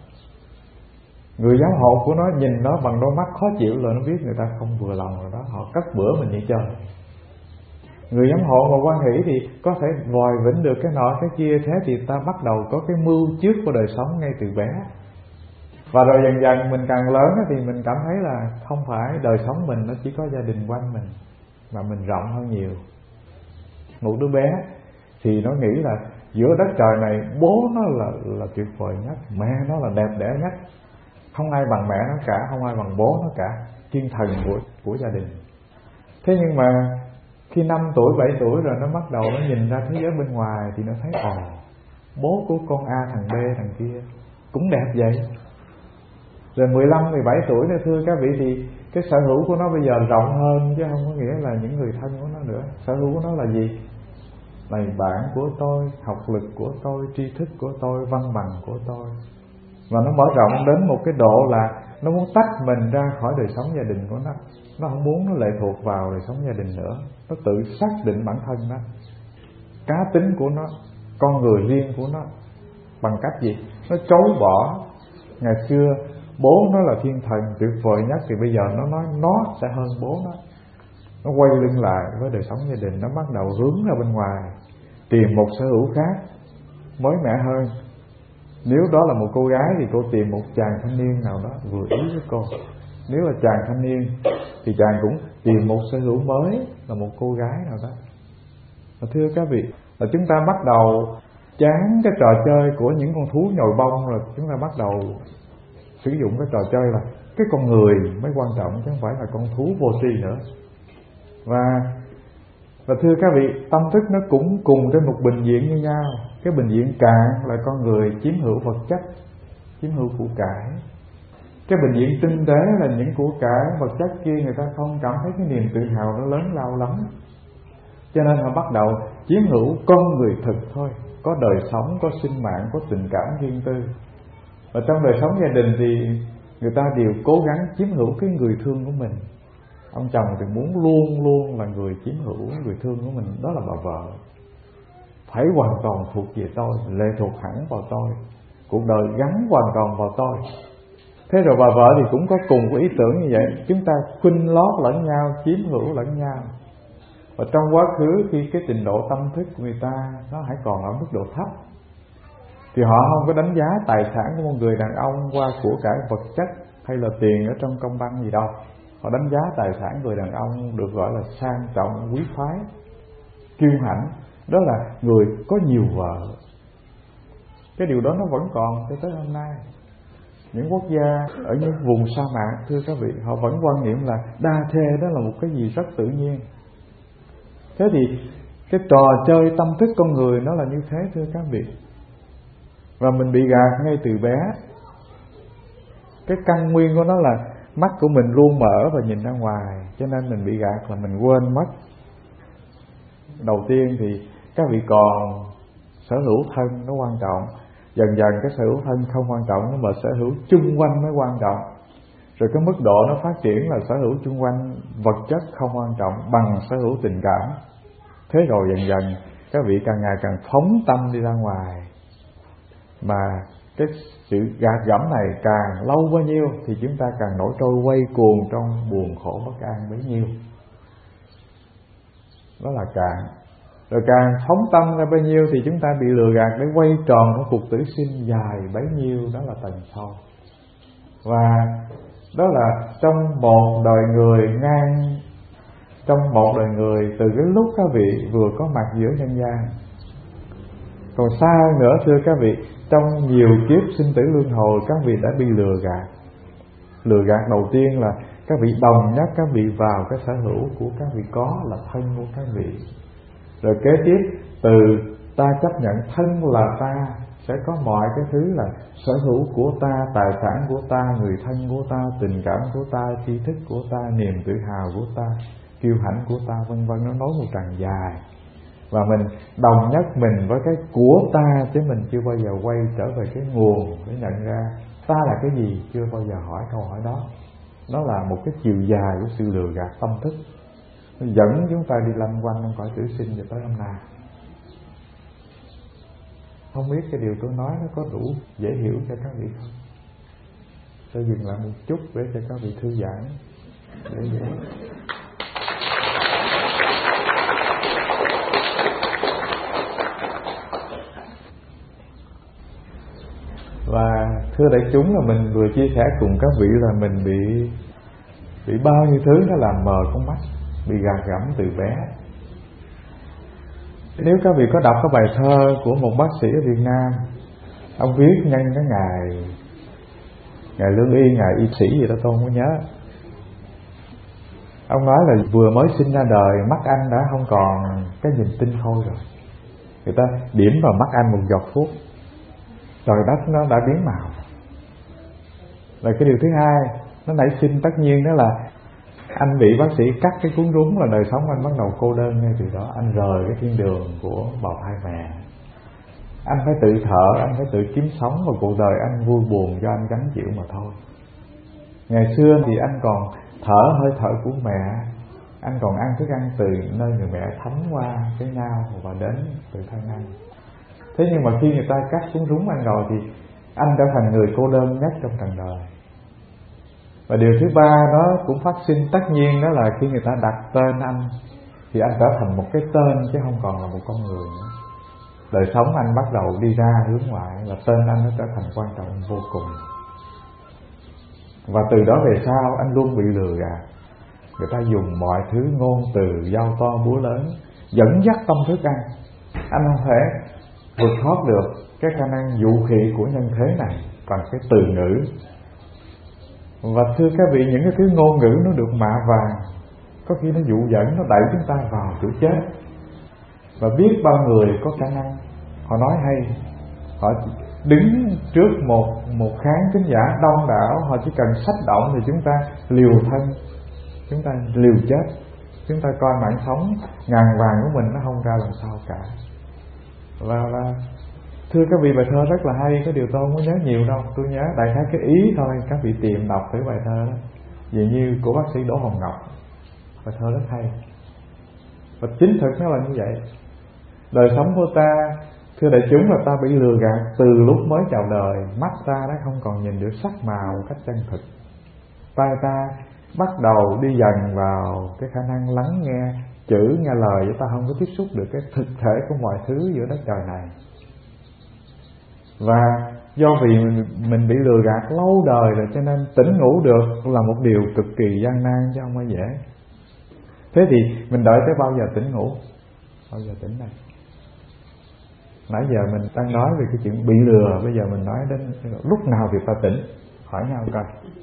Người giám hộ của nó nhìn nó bằng đôi mắt khó chịu là nó biết người ta không vừa lòng rồi đó, họ cất bữa mình đi chơi. Người giám hộ mà quan hỷ thì có thể vòi vĩnh được cái nọ cái kia. Thế thì ta bắt đầu có cái mưu trước của đời sống ngay từ bé. Và rồi dần dần mình càng lớn thì mình cảm thấy là không phải đời sống mình nó chỉ có gia đình quanh mình, mà mình rộng hơn nhiều. Một đứa bé thì nó nghĩ là giữa đất trời này bố nó là tuyệt vời nhất, mẹ nó là đẹp đẽ nhất, không ai bằng mẹ nó cả, không ai bằng bố nó cả, thiên thần của gia đình. Thế nhưng mà khi 5 tuổi, 7 tuổi rồi nó bắt đầu nó nhìn ra thế giới bên ngoài thì nó thấy bố của con A, thằng B, thằng kia cũng đẹp vậy. Rồi 15, 17 tuổi nữa thưa các vị thì cái sở hữu của nó bây giờ rộng hơn, chứ không có nghĩa là những người thân của nó nữa. Sở hữu của nó là gì? Là bạn của tôi, học lực của tôi, tri thức của tôi, văn bằng của tôi. Và nó mở rộng đến một cái độ là nó muốn tách mình ra khỏi đời sống gia đình của nó. Nó không muốn nó lệ thuộc vào đời sống gia đình nữa. Nó tự xác định bản thân nó, cá tính của nó, con người riêng của nó. Bằng cách gì? Nó chối bỏ ngày xưa bố nó là thiên thần tuyệt vời nhất, thì bây giờ nó nói nó sẽ hơn bố nó. Nó quay lưng lại với đời sống gia đình, nó bắt đầu hướng ra bên ngoài, tìm một sở hữu khác, mới mẻ hơn. Nếu đó là một cô gái thì cô tìm một chàng thanh niên nào đó vừa ý với cô. Nếu là chàng thanh niên thì chàng cũng tìm một sở hữu mới là một cô gái nào đó. Và thưa các vị, là chúng ta bắt đầu chán cái trò chơi của những con thú nhồi bông, rồi chúng ta bắt đầu sử dụng cái trò chơi là cái con người mới quan trọng, chứ không phải là con thú vô tri nữa. Và thưa các vị, tâm thức nó cũng cùng trên một bình diện như nhau. Cái bình diện cạn là con người chiếm hữu vật chất, chiếm hữu của cải. Cái bình diện tinh tế là những của cải vật chất kia người ta không cảm thấy cái niềm tự hào nó lớn lao lắm, cho nên họ bắt đầu chiếm hữu con người thực thôi, có đời sống, có sinh mạng, có tình cảm riêng tư. Và trong đời sống gia đình thì người ta đều cố gắng chiếm hữu cái người thương của mình. Ông chồng thì muốn luôn luôn là người chiếm hữu người thương của mình, đó là bà vợ. Phải hoàn toàn thuộc về tôi, lệ thuộc hẳn vào tôi, cuộc đời gắn hoàn toàn vào tôi. Thế rồi bà vợ thì cũng có cùng cái ý tưởng như vậy, chúng ta khuynh lót lẫn nhau, chiếm hữu lẫn nhau. Và trong quá khứ khi cái trình độ tâm thức của người ta nó hãy còn ở mức độ thấp, thì họ không có đánh giá tài sản của một người đàn ông qua của cải vật chất hay là tiền ở trong công băng gì đâu. Họ đánh giá tài sản người đàn ông được gọi là sang trọng, quý phái, kiêu hãnh, đó là người có nhiều vợ. Cái điều đó nó vẫn còn cho tới hôm nay. Những quốc gia ở những vùng sa mạc, thưa các vị, họ vẫn quan niệm là đa thê đó là một cái gì rất tự nhiên. Thế thì cái trò chơi tâm thức con người nó là như thế, thưa các vị. Và mình bị gạt ngay từ bé. Cái căn nguyên của nó là mắt của mình luôn mở và nhìn ra ngoài, cho nên mình bị gạt là mình quên mất. Đầu tiên thì các vị còn sở hữu thân nó quan trọng, dần dần cái sở hữu thân không quan trọng, mà sở hữu chung quanh mới quan trọng. Rồi cái mức độ nó phát triển là sở hữu chung quanh vật chất không quan trọng bằng sở hữu tình cảm. Thế rồi dần dần các vị càng ngày càng phóng tâm đi ra ngoài, mà cái sự gạt gẫm này càng lâu bao nhiêu thì chúng ta càng nổi trôi quay cuồng trong buồn khổ bất an bấy nhiêu. Đó là càng. Rồi càng phóng tâm ra bao nhiêu thì chúng ta bị lừa gạt để quay tròn trong cuộc tử sinh dài bấy nhiêu, đó là tầng sâu. Và đó là trong một đời người trong một đời người từ cái lúc các vị vừa có mặt giữa nhân gian. Còn xa hơn nữa, thưa các vị, trong nhiều kiếp sinh tử luân hồi các vị đã bị lừa gạt. Lừa gạt đầu tiên là các vị đồng nhất các vị vào cái sở hữu của các vị có là thân của các vị. Rồi kế tiếp từ ta chấp nhận thân là ta, sẽ có mọi cái thứ là sở hữu của ta, tài sản của ta, người thân của ta, tình cảm của ta, tri thức của ta, niềm tự hào của ta, kiêu hãnh của ta, vân vân. Nó nói một tràng dài. Và mình đồng nhất mình với cái của ta, chứ mình chưa bao giờ quay trở về cái nguồn để nhận ra ta là cái gì, chưa bao giờ hỏi câu hỏi đó. Nó là một cái chiều dài của sự lừa gạt tâm thức, nó dẫn chúng ta đi lanh quanh trong cõi tử sinh cho tới hôm nay. Không biết cái điều tôi nói nó có đủ dễ hiểu cho các vị không? Tôi dừng lại một chút để cho các vị thư giãn để dễ. Và thưa đại chúng, là mình vừa chia sẻ cùng các vị là mình bị bao nhiêu thứ nó làm mờ con mắt, bị gạt gẫm từ bé. Nếu các vị có đọc cái bài thơ của một bác sĩ ở Việt Nam, ông viết nhân cái ngày lương y, ngày y sĩ gì đó tôi không có nhớ. Ông nói là vừa mới sinh ra đời mắt anh đã không còn cái nhìn tinh khôi rồi. Người ta điểm vào mắt anh một giọt thuốc, trời đất nó đã biến màu. Và cái điều thứ hai nó nảy sinh tất nhiên đó là anh bị bác sĩ cắt cái cuốn rúng, là đời sống anh bắt đầu cô đơn ngay từ đó. Anh rời cái thiên đường của bào thai mẹ, anh phải tự thở, anh phải tự kiếm sống, và cuộc đời anh vui buồn do anh gánh chịu mà thôi. Ngày xưa thì anh còn thở hơi thở của mẹ, anh còn ăn thức ăn từ nơi người mẹ thấm qua cái nao và đến từ thân anh. Thế nhưng mà khi người ta cắt cuốn rúng anh rồi thì anh trở thành người cô đơn nhất trong trần đời. Và điều thứ ba nó cũng phát sinh tất nhiên, đó là khi người ta đặt tên anh thì anh trở thành một cái tên chứ không còn là một con người nữa. Đời sống anh bắt đầu đi ra hướng ngoại, và tên anh nó trở thành quan trọng vô cùng. Và từ đó về sau anh luôn bị lừa gạt. Người ta dùng mọi thứ ngôn từ, dao to búa lớn dẫn dắt tâm thức anh. Anh không thể vượt thoát được cái khả năng dụ khị của nhân thế này bằng cái từ ngữ. Và thưa các vị, những cái thứ ngôn ngữ nó được mạ vàng, có khi nó dụ dẫn, nó đẩy chúng ta vào chỗ chết. Và biết bao người có khả năng, họ nói hay, họ đứng trước một khán thính giả đông đảo, họ chỉ cần xách động thì chúng ta liều thân, chúng ta liều chết, chúng ta coi mạng sống ngàn vàng của mình nó không ra làm sao cả. Và Thưa các vị, bài thơ rất là hay, cái điều tôi không có nhớ nhiều đâu, tôi nhớ đại khái cái ý thôi. Các vị tìm đọc thử bài thơ đó, vậy như của bác sĩ Đỗ Hồng Ngọc. Bài thơ rất hay, và chính thực nó là như vậy. Đời sống của ta, thưa đại chúng, là ta bị lừa gạt từ lúc mới chào đời. Mắt ta đã không còn nhìn được sắc màu một cách chân thực. Tai ta bắt đầu đi dần vào cái khả năng lắng nghe chữ, nghe lời, để ta không có tiếp xúc được cái thực thể của mọi thứ giữa đất trời này. Và do vì mình bị lừa gạt lâu đời rồi, cho nên tỉnh ngủ được là một điều cực kỳ gian nan chứ không phải dễ. Thế thì mình đợi tới bao giờ tỉnh ngủ? Bao giờ tỉnh đây? Nãy giờ mình đang nói về cái chuyện bị lừa, bây giờ mình nói đến lúc nào thì ta tỉnh. Hỏi nhau coi,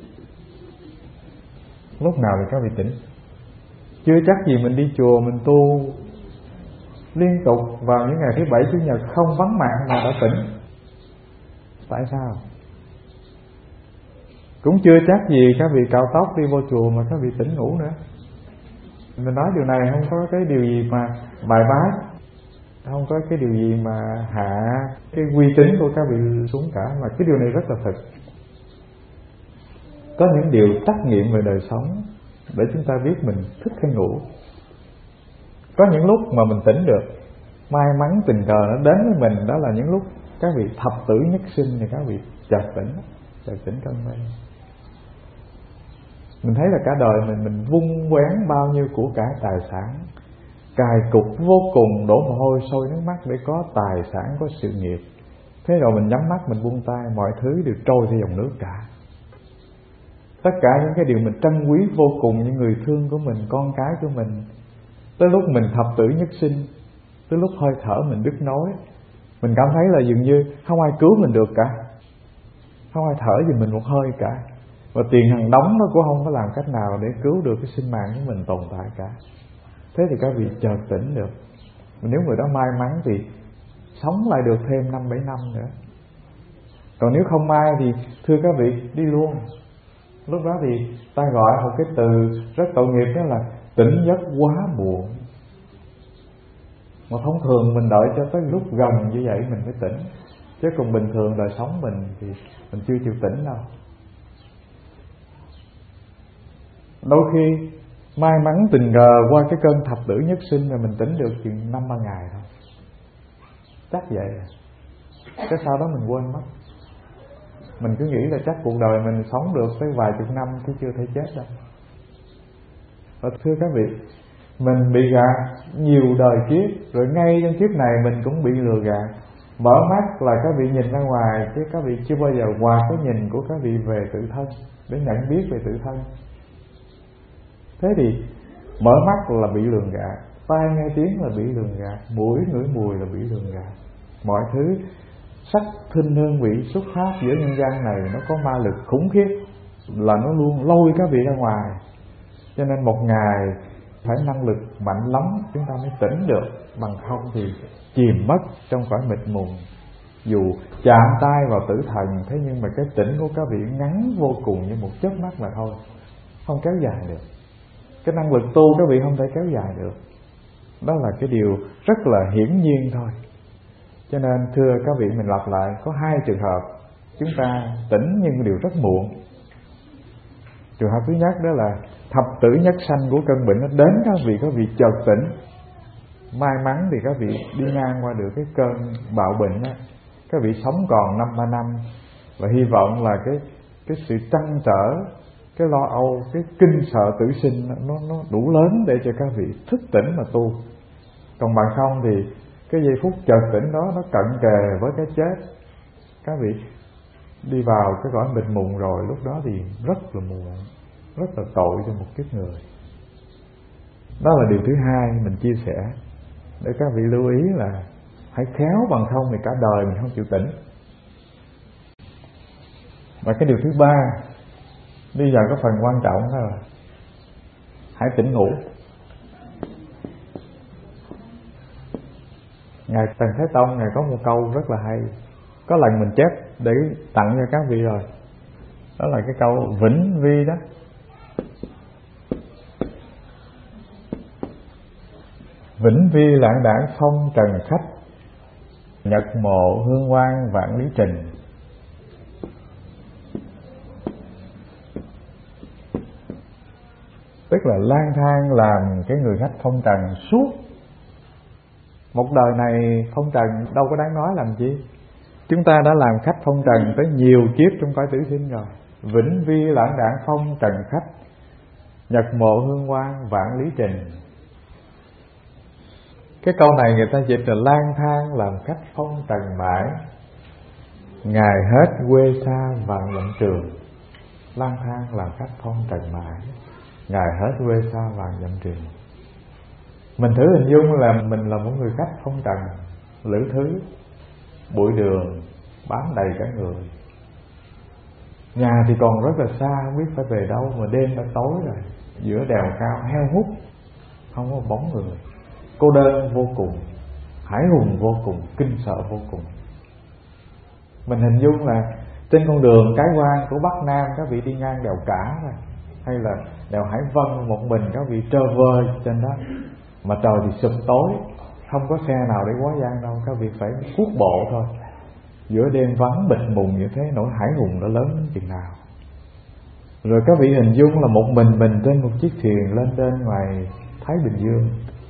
lúc nào thì các vị tỉnh? Chưa chắc gì mình đi chùa mình tu liên tục vào những ngày thứ bảy chủ nhật không vắng mạng mà đã tỉnh. Tại sao? Cũng chưa chắc gì các vị cạo tóc đi vô chùa mà các vị tỉnh ngủ nữa. Mình nói điều này không có cái điều gì mà bài bác, không có cái điều gì mà hạ cái uy tín của các vị xuống cả, mà cái điều này rất là thật. Có những điều trắc nghiệm về đời sống để chúng ta biết mình thích hay ngủ. Có những lúc mà mình tỉnh được, may mắn tình cờ nó đến với mình, đó là những lúc các vị thập tử nhất sinh thì các vị chợt tỉnh cơn mê. Mình thấy là cả đời mình vung vén bao nhiêu của cải tài sản, cài cục vô cùng, đổ mồ hôi sôi nước mắt để có tài sản, có sự nghiệp. Thế rồi mình nhắm mắt, mình buông tay, mọi thứ đều trôi theo dòng nước cả. Tất cả những cái điều mình trân quý vô cùng, như người thương của mình, con cái của mình, tới lúc mình thập tử nhất sinh, tới lúc hơi thở mình đứt nối, mình cảm thấy là dường như không ai cứu mình được cả, không ai thở giùm mình một hơi cả, và tiền hàng đống nó cũng không có làm cách nào để cứu được cái sinh mạng của mình tồn tại cả. Thế thì các vị chợt tỉnh được. Nếu người đó may mắn thì sống lại được thêm 5-7 năm nữa. Còn nếu không may thì thưa các vị, đi luôn. Lúc đó thì ta gọi một cái từ rất tội nghiệp, đó là tỉnh giấc quá muộn. Mà thông thường mình đợi cho tới lúc gần như vậy mình mới tỉnh, chứ còn bình thường đời sống mình thì mình chưa chịu tỉnh đâu. Đôi khi may mắn tình cờ qua cái cơn thập tử nhất sinh rồi mình tỉnh được chừng 5-3 ngày thôi, chắc vậy. Cái sau đó mình quên mất. Mình cứ nghĩ là chắc cuộc đời mình sống được tới vài chục năm chứ chưa thể chết đâu. Và thưa các vị, mình bị gạt nhiều đời kiếp, rồi ngay trong kiếp này mình cũng bị lừa gạt. Mở mắt là các vị nhìn ra ngoài, chứ các vị chưa bao giờ hòa cái nhìn của các vị về tự thân, để nhận biết về tự thân. Thế thì mở mắt là bị lường gạt, tai nghe tiếng là bị lường gạt, mũi ngửi mùi là bị lường gạt. Mọi thứ sắc thinh hương vị xuất phát giữa nhân gian này nó có ma lực khủng khiếp, là nó luôn lôi các vị ra ngoài. Cho nên một ngày phải năng lực mạnh lắm chúng ta mới tỉnh được, bằng không thì chìm mất trong cõi mịt mùng. Dù chạm tay vào tử thần, thế nhưng mà cái tỉnh của các vị ngắn vô cùng, như một chớp mắt mà thôi, không kéo dài được. Cái năng lực tu các vị không thể kéo dài được. Đó là cái điều rất là hiển nhiên thôi. Cho nên thưa các vị, mình lặp lại, có 2 trường hợp chúng ta tỉnh nhưng điều rất muộn. Trường hợp thứ nhất đó là thập tử nhất sanh của cơn bệnh nó đến các vị chợt tỉnh. May mắn thì các vị đi ngang qua được cái cơn bạo bệnh đó, các vị sống còn 5-3 năm, và hy vọng là cái sự trăn trở, cái lo âu, cái kinh sợ tử sinh nó đủ lớn để cho các vị thức tỉnh mà tu. Còn bằng không thì cái giây phút chợt tỉnh đó nó cận kề với cái chết, các vị đi vào cái cõi mịt mùng rồi, lúc đó thì rất là muộn, rất là tội cho một kiếp người. Đó là điều thứ hai mình chia sẻ để các vị lưu ý, là hãy khéo, bằng không thì cả đời mình không chịu tỉnh. Và cái điều thứ ba, bây giờ có phần quan trọng đó là hãy tỉnh ngủ. Ngài Trần Thái Tông Ngài có một câu rất là hay, có lần mình chép để tặng cho các vị rồi. Đó là cái câu vĩnh vi đó. Vĩnh vi lãng đãng phong trần khách, nhật mộ hương quang vạn lý trình. Tức là lang thang làm cái người khách phong trần suốt một đời này. Phong trần đâu có đáng nói làm chi. Chúng ta đã làm khách phong trần tới nhiều kiếp trong cõi tử sinh rồi. Vĩnh vi lãng đãng phong trần khách, nhật mộ hương quang vạn lý trình. Cái câu này người ta dịch là lang thang làm khách phong trần mãi, ngày hết quê xa vạn dặm trường. Lang thang làm khách phong trần mãi, ngày hết quê xa vạn dặm trường. Mình thử hình dung là mình là một người khách phong trần, lữ thứ, bụi đường bám đầy cả người. Nhà thì còn rất là xa, không biết phải về đâu, mà đêm đã tối rồi, giữa đèo cao heo hút, không có bóng người, cô đơn vô cùng, hãi hùng vô cùng, kinh sợ vô cùng. Mình hình dung là trên con đường cái quan của Bắc Nam, các vị đi ngang đèo Cả rồi, hay là đèo Hải Vân, một mình các vị trơ vơ trên đó, mà trời thì sụp tối, không có xe nào để quá gian đâu, các vị phải cuốc bộ thôi. Giữa đêm vắng bịt mùng như thế, nỗi hãi hùng nó lớn đến chừng nào. Rồi các vị hình dung là một mình trên một chiếc thuyền lên trên ngoài Thái Bình Dương,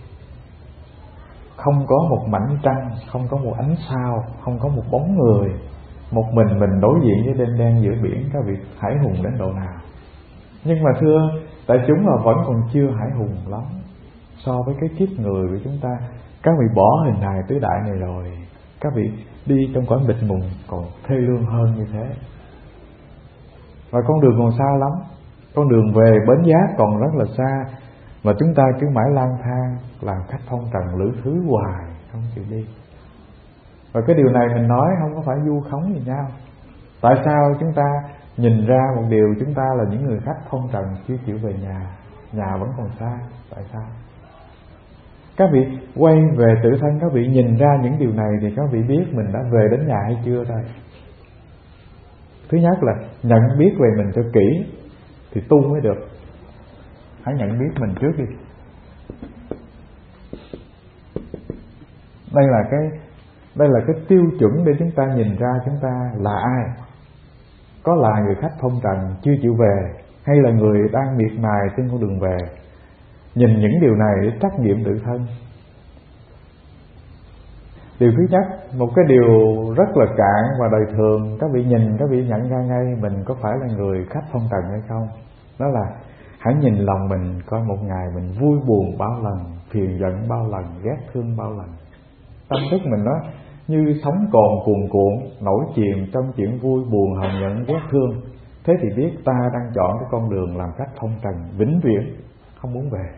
không có một mảnh trăng, không có một ánh sao, không có một bóng người, một mình đối diện với đêm đen giữa biển, các vị hãi hùng đến độ nào. Nhưng mà thưa tại chúng là vẫn còn chưa hãi hùng lắm so với cái kiếp người của chúng ta. Các vị bỏ hình hài tứ đại này rồi, các vị đi trong cõi mịt mùng còn thê lương hơn như thế. Và con đường còn xa lắm, con đường về bến giác còn rất là xa, mà chúng ta cứ mãi lang thang làm khách phong trần lữ thứ hoài, không chịu đi. Và cái điều này mình nói không có phải vu khống gì nhau. Tại sao chúng ta nhìn ra một điều, chúng ta là những người khách phong trần chưa chịu về nhà, nhà vẫn còn xa. Tại sao? Các vị quay về tự thân, các vị nhìn ra những điều này thì các vị biết mình đã về đến nhà hay chưa đây. Thứ nhất là nhận biết về mình cho kỹ thì tu mới được. Hãy nhận biết mình trước đi. Đây là cái tiêu chuẩn để chúng ta nhìn ra chúng ta là ai. Có là người khách phong trần chưa chịu về, hay là người đang miệt mài trên con đường về. Nhìn những điều này để trắc nghiệm tự thân. Điều thứ nhất, một cái điều rất là cạn và đời thường, các vị nhìn, các vị nhận ra ngay mình có phải là người khách phong trần hay không. Đó là hãy nhìn lòng mình coi một ngày mình vui buồn bao lần, phiền giận bao lần, ghét thương bao lần. Tâm thức mình nó như sóng cồn cuồn cuộn, nổi chìm trong chuyện vui buồn, hờn giận, ghét thương. Thế thì biết ta đang chọn cái con đường làm khách phong trần vĩnh viễn, không muốn về.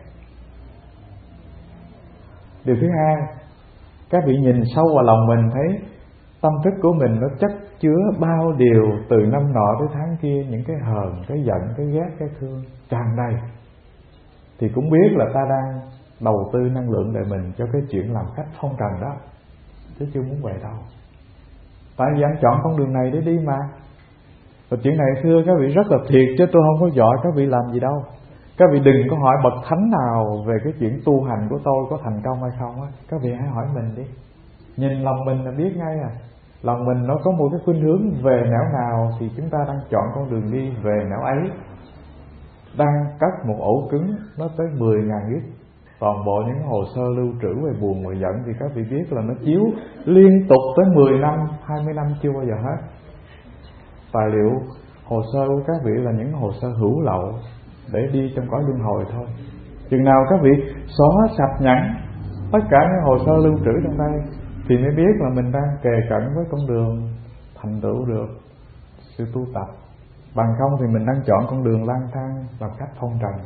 Điều thứ hai, các vị nhìn sâu vào lòng mình thấy tâm thức của mình nó chất chứa bao điều từ năm nọ tới tháng kia, những cái hờn, cái giận, cái ghét, cái thương tràn đầy. Thì cũng biết là ta đang đầu tư năng lượng để mình cho cái chuyện làm khách phong trần đó, chứ chưa muốn về đâu. Tại vì anh chọn con đường này để đi mà. Và chuyện này thưa các vị rất là thiệt, chứ tôi không có dọa các vị làm gì đâu. Các vị đừng có hỏi bậc thánh nào về cái chuyện tu hành của tôi có thành công hay không á. Các vị hãy hỏi mình đi. Nhìn lòng mình là biết ngay à. Lòng mình nó có một cái khuynh hướng về nẻo nào thì chúng ta đang chọn con đường đi về nẻo ấy. Đang cất một ổ cứng nó tới 10.000 lít. Toàn bộ những hồ sơ lưu trữ về buồn và giận thì các vị biết là nó chiếu liên tục tới 10 năm, 20 năm chưa bao giờ hết. Tài liệu hồ sơ của các vị là những hồ sơ hữu lậu để đi trong cõi luân hồi thôi. Chừng nào các vị xóa sạch nhẵn tất cả những hồ sơ lưu trữ trong đây thì mới biết là mình đang kề cận với con đường thành tựu được sự tu tập. Bằng không thì mình đang chọn con đường lang thang làm khách phong trần.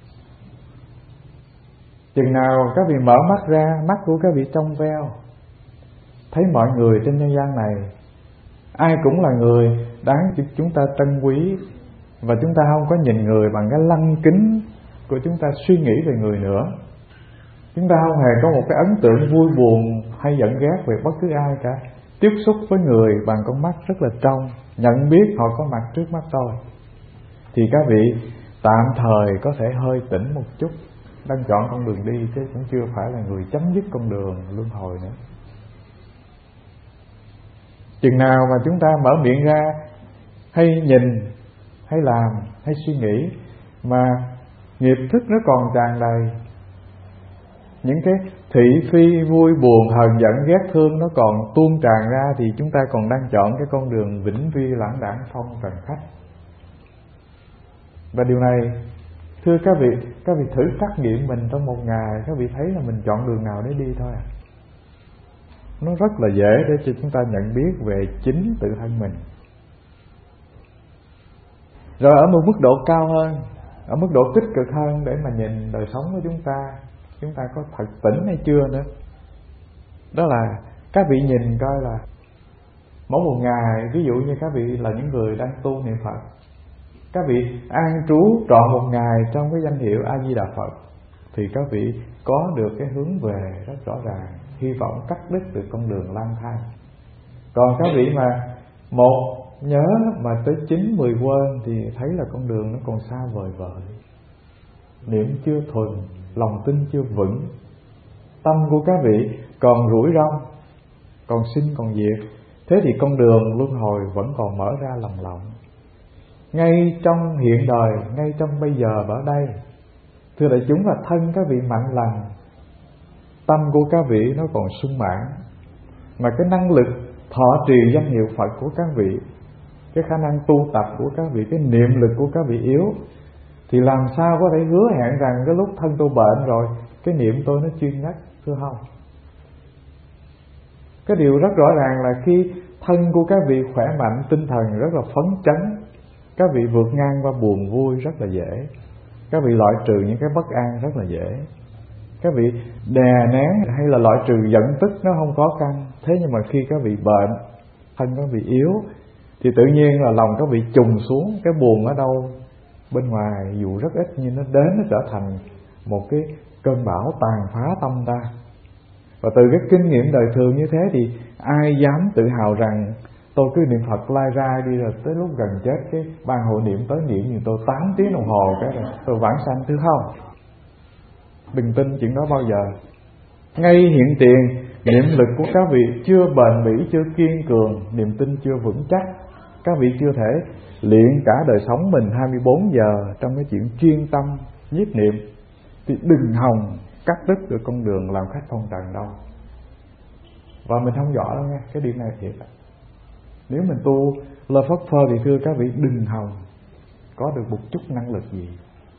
Chừng nào các vị mở mắt ra, mắt của các vị trong veo, thấy mọi người trên nhân gian này ai cũng là người đáng chúng ta trân quý, và chúng ta không có nhìn người bằng cái lăng kính của chúng ta suy nghĩ về người nữa. Chúng ta không hề có một cái ấn tượng vui buồn hay giận ghét về bất cứ ai cả. Tiếp xúc với người bằng con mắt rất là trong, nhận biết họ có mặt trước mắt tôi, thì các vị tạm thời có thể hơi tỉnh một chút, đang chọn con đường đi chứ cũng chưa phải là người chấm dứt con đường luân hồi nữa. Chừng nào mà chúng ta mở miệng ra, hay nhìn, hay làm, hay suy nghĩ, mà nghiệp thức nó còn tràn đầy, những cái thị phi, vui buồn, hờn giận, ghét thương nó còn tuôn tràn ra, thì chúng ta còn đang chọn cái con đường vĩnh vi lãng đãng phong trần khách. Và điều này, thưa các vị thử trắc nghiệm mình trong một ngày, các vị thấy là mình chọn đường nào để đi thôi à. Nó rất là dễ để cho chúng ta nhận biết về chính tự thân mình. Rồi ở một mức độ cao hơn, ở mức độ tích cực hơn, để mà nhìn đời sống của chúng ta có thật tỉnh hay chưa nữa. Đó là các vị nhìn coi là mỗi một ngày, ví dụ như các vị là những người đang tu niệm Phật, các vị an trú trọn một ngày trong cái danh hiệu A Di Đà Phật, thì các vị có được cái hướng về rất rõ ràng, hy vọng cắt đứt từ con đường lang thang. Còn các vị mà một nhớ mà tới 9, 10 quên, thì thấy là con đường nó còn xa vời vợi, niệm chưa thuần, lòng tin chưa vững, tâm của các vị còn rủi ro, còn sinh còn diệt. Thế thì con đường luân hồi vẫn còn mở ra lồng lộng. Ngay trong hiện đời, ngay trong bây giờ ở đây, thưa đại chúng, là thân các vị mạnh lành, tâm của các vị nó còn sung mãn, mà cái năng lực thọ trì danh hiệu Phật của các vị, cái khả năng tu tập của các vị, cái niệm lực của các vị yếu, thì làm sao có thể hứa hẹn rằng cái lúc thân tôi bệnh rồi, cái niệm tôi nó chuyên nhất, thưa không? Cái điều rất rõ ràng là khi thân của các vị khỏe mạnh, tinh thần rất là phấn chấn, các vị vượt ngang qua buồn vui rất là dễ, các vị loại trừ những cái bất an rất là dễ, các vị đè nén hay là loại trừ giận tức nó không có căn. Thế nhưng mà khi các vị bệnh, thân các vị yếu, thì tự nhiên là lòng các vị trùng xuống. Cái buồn ở đâu bên ngoài dù rất ít, nhưng nó đến, nó trở thành một cái cơn bão tàn phá tâm ta. Và từ cái kinh nghiệm đời thường như thế thì ai dám tự hào rằng tôi cứ niệm Phật lai rai đi, rồi tới lúc gần chết cái ban hội niệm tới niệm như tôi 8 tiếng đồng hồ cái rồi tôi vãng sanh, thưa không? Đừng tin chuyện đó bao giờ. Ngay hiện tiền, niệm lực của các vị chưa bền bỉ, chưa kiên cường, niềm tin chưa vững chắc, các vị chưa thể luyện cả đời sống mình 24 giờ trong cái chuyện chuyên tâm nhiếp niệm, thì đừng hòng cắt đứt được con đường làm khách phong trần đâu. Và mình không giỏi đâu nghe, cái điểm này thiệt. Nếu mình tu lơ phất phơ thì thưa các vị đừng hòng có được một chút năng lực gì.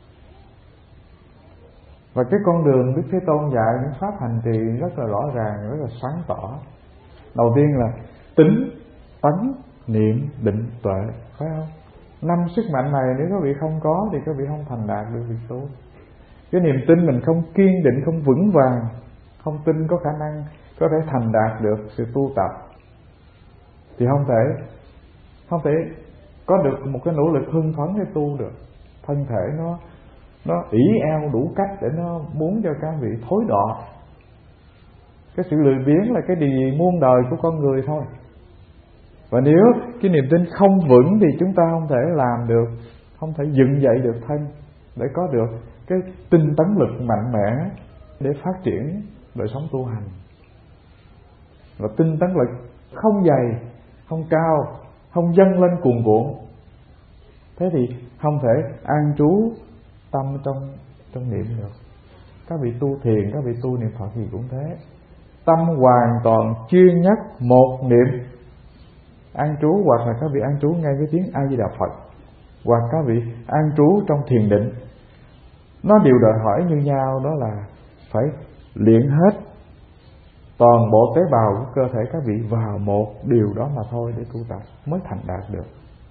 Và cái con đường Đức Thế Tôn dạy những pháp hành trì rất là rõ ràng, rất là sáng tỏ. Đầu tiên là tính, tấn, niệm, định, tuệ, phải không? 5 sức mạnh này nếu các vị không có thì các vị không thành đạt được việc tu. Cái niềm tin mình không kiên định, không vững vàng, không tin có khả năng có thể thành đạt được sự tu tập, thì không thể có được một cái nỗ lực hưng phấn để tu được. Thân thể nó ỷ eo đủ cách để nó muốn cho các vị thối đọa. Cái sự lười biếng là cái điều gì muôn đời của con người thôi. Và nếu cái niềm tin không vững thì chúng ta không thể làm được, không thể dựng dậy được thân để có được cái tinh tấn lực mạnh mẽ để phát triển đời sống tu hành. Và tinh tấn lực không dày, không cao, không dâng lên cuồn cuộn, thế thì không thể an trú tâm trong niệm được. Các vị tu thiền, các vị tu niệm Phật gì cũng thế, tâm hoàn toàn chuyên nhất một niệm an trú, hoặc là các vị an trú ngay với tiếng A Di Đà Phật, hoặc các vị an trú trong thiền định. Nó đều đòi hỏi như nhau, đó là phải luyện hết toàn bộ tế bào của cơ thể các vị vào một điều đó mà thôi để tu tập mới thành đạt được.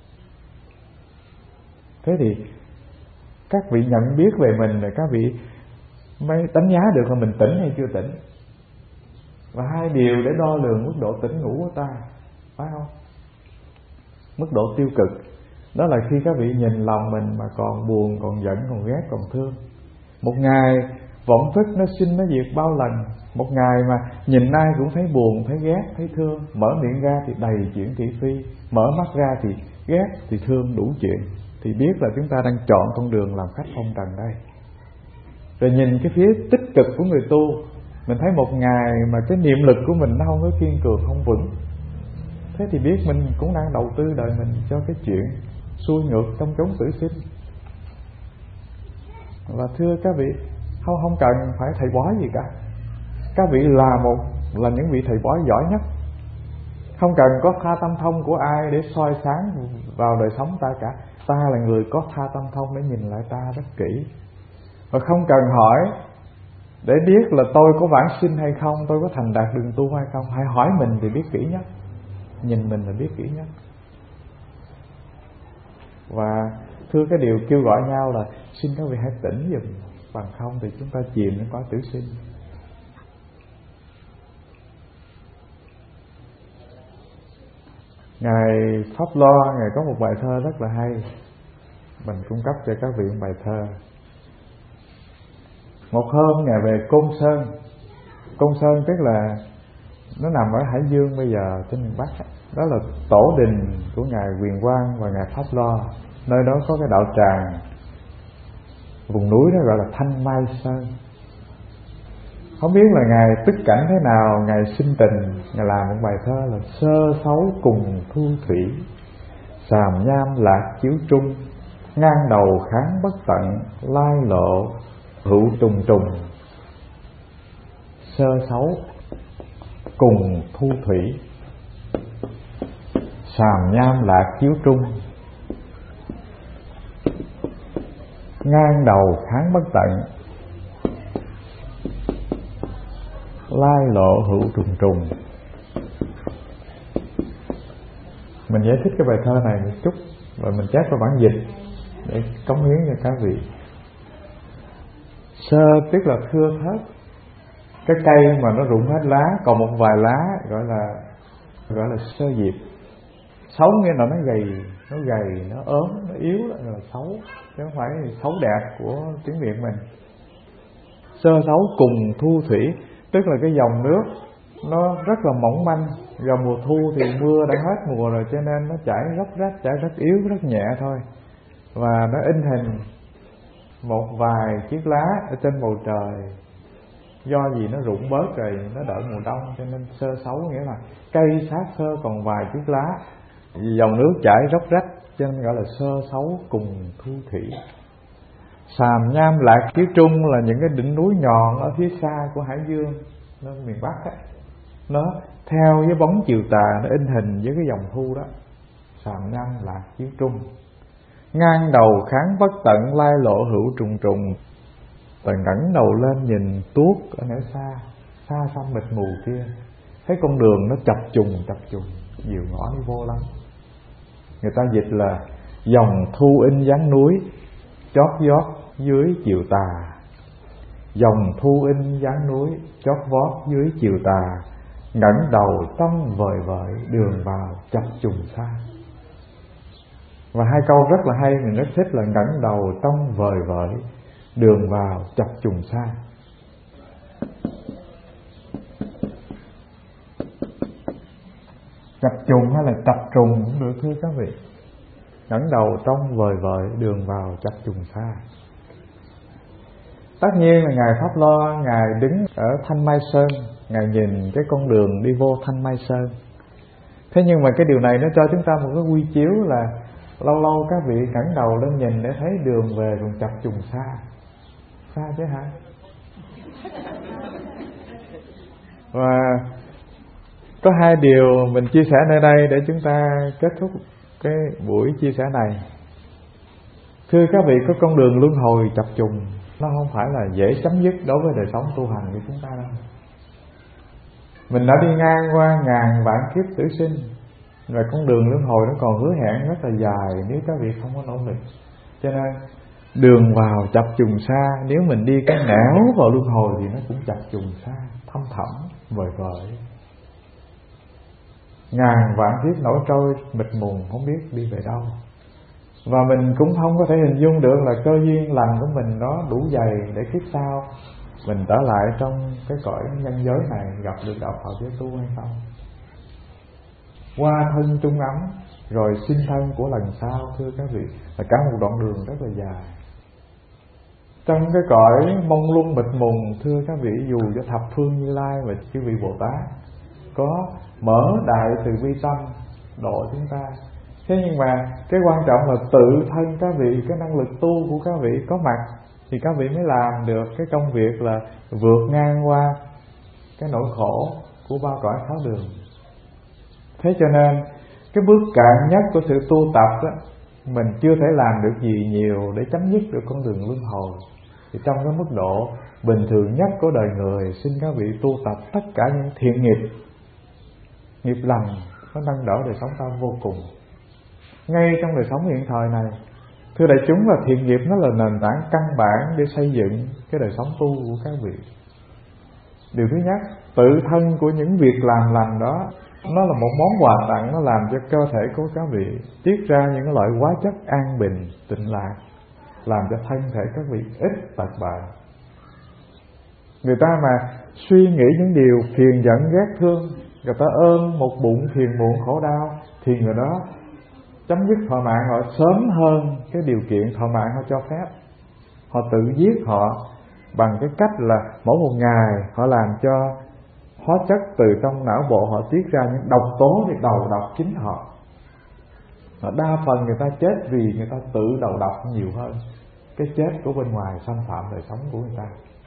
Thế thì các vị nhận biết về mình rồi các vị mới đánh giá được là mình tỉnh hay chưa tỉnh. Và hai điều để đo lường mức độ tỉnh ngủ của ta, phải không? Mức độ tiêu cực đó là khi các vị nhìn lòng mình mà còn buồn, còn giận, còn ghét, còn thương. Một ngày vọng thức nó sinh nó diệt bao lần. Một ngày mà nhìn ai cũng thấy buồn, thấy ghét, thấy thương. Mở miệng ra thì đầy chuyện thị phi, mở mắt ra thì ghét, thì thương, đủ chuyện. Thì biết là chúng ta đang chọn con đường làm khách phong trần đây. Rồi nhìn cái phía tích cực của người tu, mình thấy một ngày mà cái niệm lực của mình nó không có kiên cường, không vững, Thế thì biết mình cũng đang đầu tư đời mình cho cái chuyện xuôi ngược trong chốn tử sinh. Và thưa các vị, không cần phải thầy bói gì cả. Các vị là những vị thầy bói giỏi nhất. Không cần có tha tâm thông của ai để soi sáng vào đời sống ta cả. Ta là người có tha tâm thông để nhìn lại ta rất kỹ. Và không cần hỏi để biết là tôi có vãng sinh hay không, tôi có thành đạt đường tu hay không. Hãy hỏi mình thì biết kỹ nhất, nhìn mình là biết kỹ nhất. Và thưa cái điều kêu gọi nhau là xin các vị hãy tỉnh giùm, bằng không thì chúng ta chìm đến cõi tử sinh. Ngài Pháp Lo, Ngài có một bài thơ rất là hay, mình cung cấp cho các vị một bài thơ. Một hôm Ngài về Côn Sơn. Côn Sơn tức là nó nằm ở Hải Dương bây giờ, trên miền Bắc. Đó là tổ đình của Ngài Huyền Quang và Ngài Pháp Lo. Nơi đó có cái đạo tràng, vùng núi đó gọi là Thanh Mai Sơn. Không biết là Ngài tức cảnh thế nào, Ngài sinh tình, Ngài làm một bài thơ là sơ xấu cùng thu thủy, sàm nham lạc chiếu trung, ngang đầu kháng bất tận, lai lộ hữu trùng trùng. Sơ xấu cùng thu thủy, sàm nham lạc chiếu trung, ngang đầu kháng bất tận, lai lộ hữu trùng trùng. Mình giải thích cái bài thơ này một chút, rồi mình chép vào bản dịch để cống hiến cho các vị. Sơ tức là thưa thớt, cái cây mà nó rụng hết lá, còn một vài lá gọi là sơ diệp. Xấu nghĩa là nó gầy, nó ốm, nó yếu là xấu, chứ không phải xấu đẹp của tiếng Việt mình. Sơ xấu cùng thu thủy, tức là cái dòng nước nó rất là mỏng manh. Vào mùa thu thì mưa đã hết mùa rồi, cho nên nó chảy róc rách, chảy rất yếu, rất nhẹ thôi. Và nó in hình một vài chiếc lá ở trên bầu trời. Do gì nó rụng bớt rồi, nó đợi mùa đông, cho nên sơ xấu nghĩa là cây xác sơ còn vài chiếc lá, dòng nước chảy róc rách, cho nên gọi là sơ xấu cùng thu thủy. Sàm nham lạc chiếu trung là những cái đỉnh núi nhọn ở phía xa của Hải Dương, nó miền Bắc ấy. Nó theo với bóng chiều tà, nó in hình với cái dòng thu đó. Sàm nham lạc chiếu trung, ngang đầu kháng bất tận, lai lộ hữu trùng trùng. Và ngẩng đầu lên nhìn tuốt ở nơi xa, xa xăm mịt mù kia, thấy con đường nó chập trùng, nhiều ngõ đi vô lắm. Người ta dịch là dòng thu in dáng núi, chót vót dưới chiều tà. Dòng thu in dáng núi, chót vót dưới chiều tà, ngẩng đầu trông vời vợi, đường vào chập trùng xa. Và hai câu rất là hay, mình rất thích là ngẩng đầu trông vời vợi, đường vào chập trùng xa. Chập trùng hay là chập trùng cũng được thưa các vị. Ngẩng đầu trông vời vợi, đường vào chập trùng xa. Tất nhiên là Ngài Pháp Lo, Ngài đứng ở Thanh Mai Sơn, Ngài nhìn cái con đường đi vô Thanh Mai Sơn. Thế nhưng mà cái điều này nó cho chúng ta một cái quy chiếu là lâu lâu các vị ngẩng đầu lên nhìn để thấy đường về còn chập trùng xa. Xa chứ hả? Và có hai điều mình chia sẻ nơi đây để chúng ta kết thúc cái buổi chia sẻ này. Thưa các vị, có con đường luân hồi chập trùng, nó không phải là dễ chấm dứt đối với đời sống tu hành của chúng ta đâu. Mình đã đi ngang qua ngàn vạn kiếp tử sinh, và con đường luân hồi nó còn hứa hẹn rất là dài nếu các vị không có nỗ lực. Cho nên đường vào chập trùng xa, nếu mình đi cái nẻo vào luân hồi thì nó cũng chập trùng xa, thâm thẳm, vời vợi. Ngàn vạn kiếp nổi trôi mịt mùng không biết đi về đâu. Và mình cũng không có thể hình dung được là cơ duyên lành của mình nó đủ dày để kiếp sau mình trở lại trong cái cõi nhân giới này gặp được đạo Phật Giới Tu hay không. Qua thân trung ấm rồi sinh thân của lần sau, thưa các vị, là cả một đoạn đường rất là dài. Trong cái cõi mông lung mịt mùng, thưa các vị, dù cho thập phương Như Lai và chư vị Bồ Tát có mở đại từ bi tâm độ chúng ta. Thế nhưng mà cái quan trọng là tự thân các vị, cái năng lực tu của các vị có mặt thì các vị mới làm được cái công việc là vượt ngang qua cái nỗi khổ của ba cõi sáu đường. Thế cho nên cái bước cạn nhất của sự tu tập đó, mình chưa thể làm được gì nhiều để chấm dứt được con đường luân hồi. Thì trong cái mức độ bình thường nhất của đời người, xin các vị tu tập tất cả những thiện nghiệp, nghiệp lành, nó nâng đỡ đời sống ta vô cùng. Ngay trong đời sống hiện thời này, thưa đại chúng, là thiện nghiệp nó là nền tảng căn bản để xây dựng cái đời sống tu của các vị. Điều thứ nhất, tự thân của những việc làm lành đó, nó là một món quà tặng, nó làm cho cơ thể của các vị tiết ra những loại hóa chất an bình, tịnh lạc, làm cho thân thể các vị ít tật bệnh. Người ta mà suy nghĩ những điều phiền giận ghét thương, người ta ôm một bụng phiền muộn khổ đau, thì người đó chấm dứt thọ mạng họ sớm hơn cái điều kiện thọ mạng họ cho phép. Họ tự giết họ bằng cái cách là mỗi một ngày họ làm cho hóa chất từ trong não bộ họ tiết ra những độc tố để đầu độc chính họ. Đa phần người ta chết vì người ta tự đầu độc nhiều hơn cái chết của bên ngoài xâm phạm đời sống của người ta.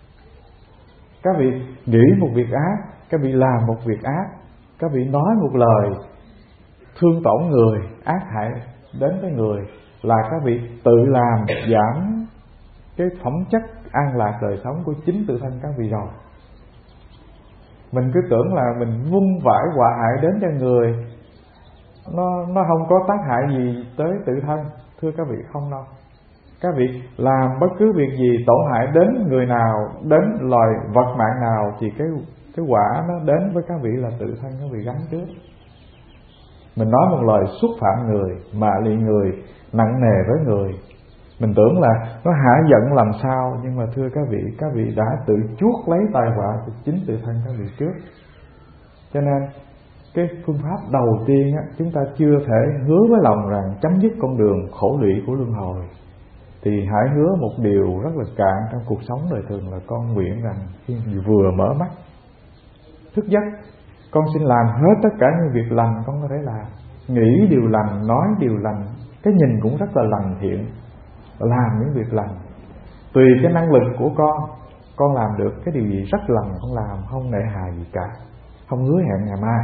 Các vị nghĩ một việc ác, các vị làm một việc ác, các vị nói một lời thương tổn người, ác hại đến với người, là các vị tự làm giảm cái phẩm chất an lạc đời sống của chính tự thân các vị rồi. Mình cứ tưởng là mình vung vãi họa hại đến cho người, nó không có tác hại gì tới tự thân. Thưa các vị, không đâu. Các vị làm bất cứ việc gì tổn hại đến người nào, đến loài vật mạng nào, thì cái quả nó đến với các vị là tự thân các vị gánh trước. Mình nói một lời xúc phạm người, mạ lị người, nặng nề với người, mình tưởng là nó hả giận làm sao, nhưng mà thưa các vị đã tự chuốc lấy tai họa của chính tự thân các vị trước. Cho nên cái phương pháp đầu tiên á, chúng ta chưa thể hứa với lòng rằng chấm dứt con đường khổ lụy của luân hồi, thì hãy hứa một điều rất là cạn trong cuộc sống đời thường là con nguyện rằng khi vừa mở mắt thức giấc, con xin làm hết tất cả những việc lành con có thể làm, nghĩ điều lành, nói điều lành, cái nhìn cũng rất là lành thiện, làm những việc lành. Tùy cái năng lực của con làm được cái điều gì rất lành con làm, không nể hà gì cả, không hứa hẹn ngày mai.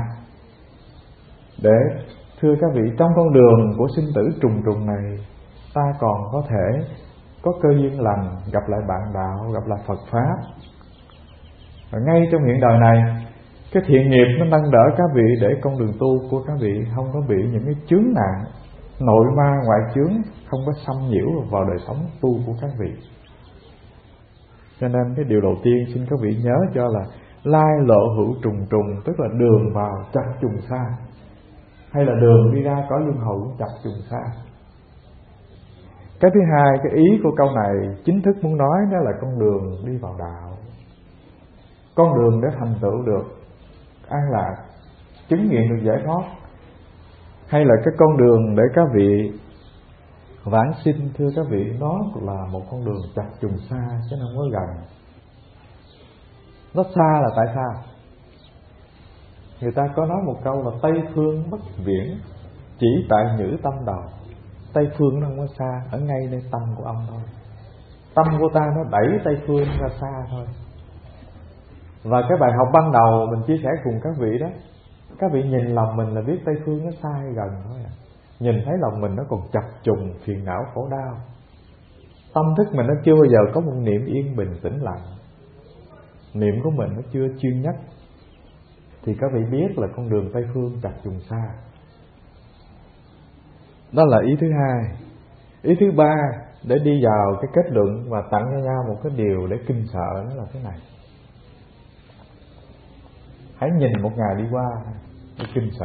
Để thưa các vị, trong con đường của sinh tử trùng trùng này, ta còn có thể có cơ duyên lành, gặp lại bạn đạo, gặp lại Phật Pháp. Và ngay trong hiện đời này, cái thiện nghiệp nó nâng đỡ các vị để con đường tu của các vị không có bị những cái chướng nạn nội ma ngoại chướng không có xâm nhiễu vào đời sống tu của các vị. Cho nên cái điều đầu tiên xin các vị nhớ cho là lai lộ hữu trùng trùng, tức là đường vào chập trùng xa, hay là đường đi ra cõi luân hồi cũng chập trùng xa. Cái thứ hai, cái ý của câu này chính thức muốn nói đó là con đường đi vào đạo, con đường để thành tựu được an lạc, chứng nghiệm được giải thoát, hay là cái con đường để các vị vãng sinh. Thưa các vị, nó là một con đường chập trùng xa chứ không có gần. Nó xa là tại sao? Người ta có nói một câu là Tây phương bất viễn, chỉ tại nhữ tâm đầu. Tây phương nó không có xa, ở ngay nơi tâm của ông thôi. Tâm của ta nó đẩy Tây phương ra xa thôi. Và cái bài học ban đầu mình chia sẻ cùng các vị đó, các vị nhìn lòng mình là biết Tây phương nó xa hay gần thôi à. Nhìn thấy lòng mình nó còn chập trùng phiền não khổ đau, tâm thức mình nó chưa bao giờ có một niệm yên bình tĩnh lặng, niệm của mình nó chưa chuyên nhất, thì các vị biết là con đường Tây phương chập trùng xa. Đó là ý thứ hai. Ý thứ ba, để đi vào cái kết luận và tặng cho nhau một cái điều để kinh sợ, đó là thế này. Hãy nhìn một ngày đi qua để kinh sợ.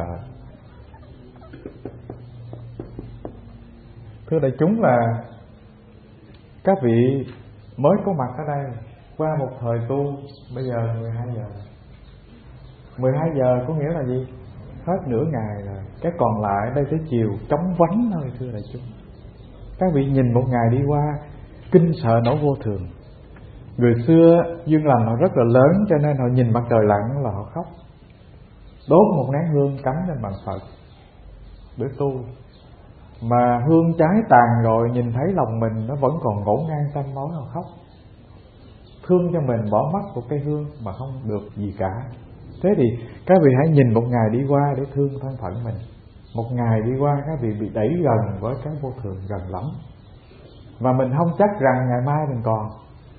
Thưa đại chúng, là các vị mới có mặt ở đây qua một thời tu, bây giờ 12 giờ. 12 giờ có nghĩa là gì? Hết nửa ngày rồi, cái còn lại đây tới chiều trống vắng thôi. Thưa đại chúng, các vị nhìn một ngày đi qua, kinh sợ nỗi vô thường. Người xưa duyên lành họ rất là lớn, cho nên họ nhìn mặt trời lặn là họ khóc, đốt một nén hương cắm lên bàn Phật. để tu. Mà hương cháy tàn rồi, nhìn thấy lòng mình nó vẫn còn ngổn ngang tanh máu mà khóc. Thương cho mình bỏ mất một cây hương mà không được gì cả. Thế thì các vị hãy nhìn một ngày đi qua để thương thân phận mình. Một ngày đi qua các vị bị đẩy gần với cái vô thường, gần lắm. Và mình không chắc rằng ngày mai mình còn.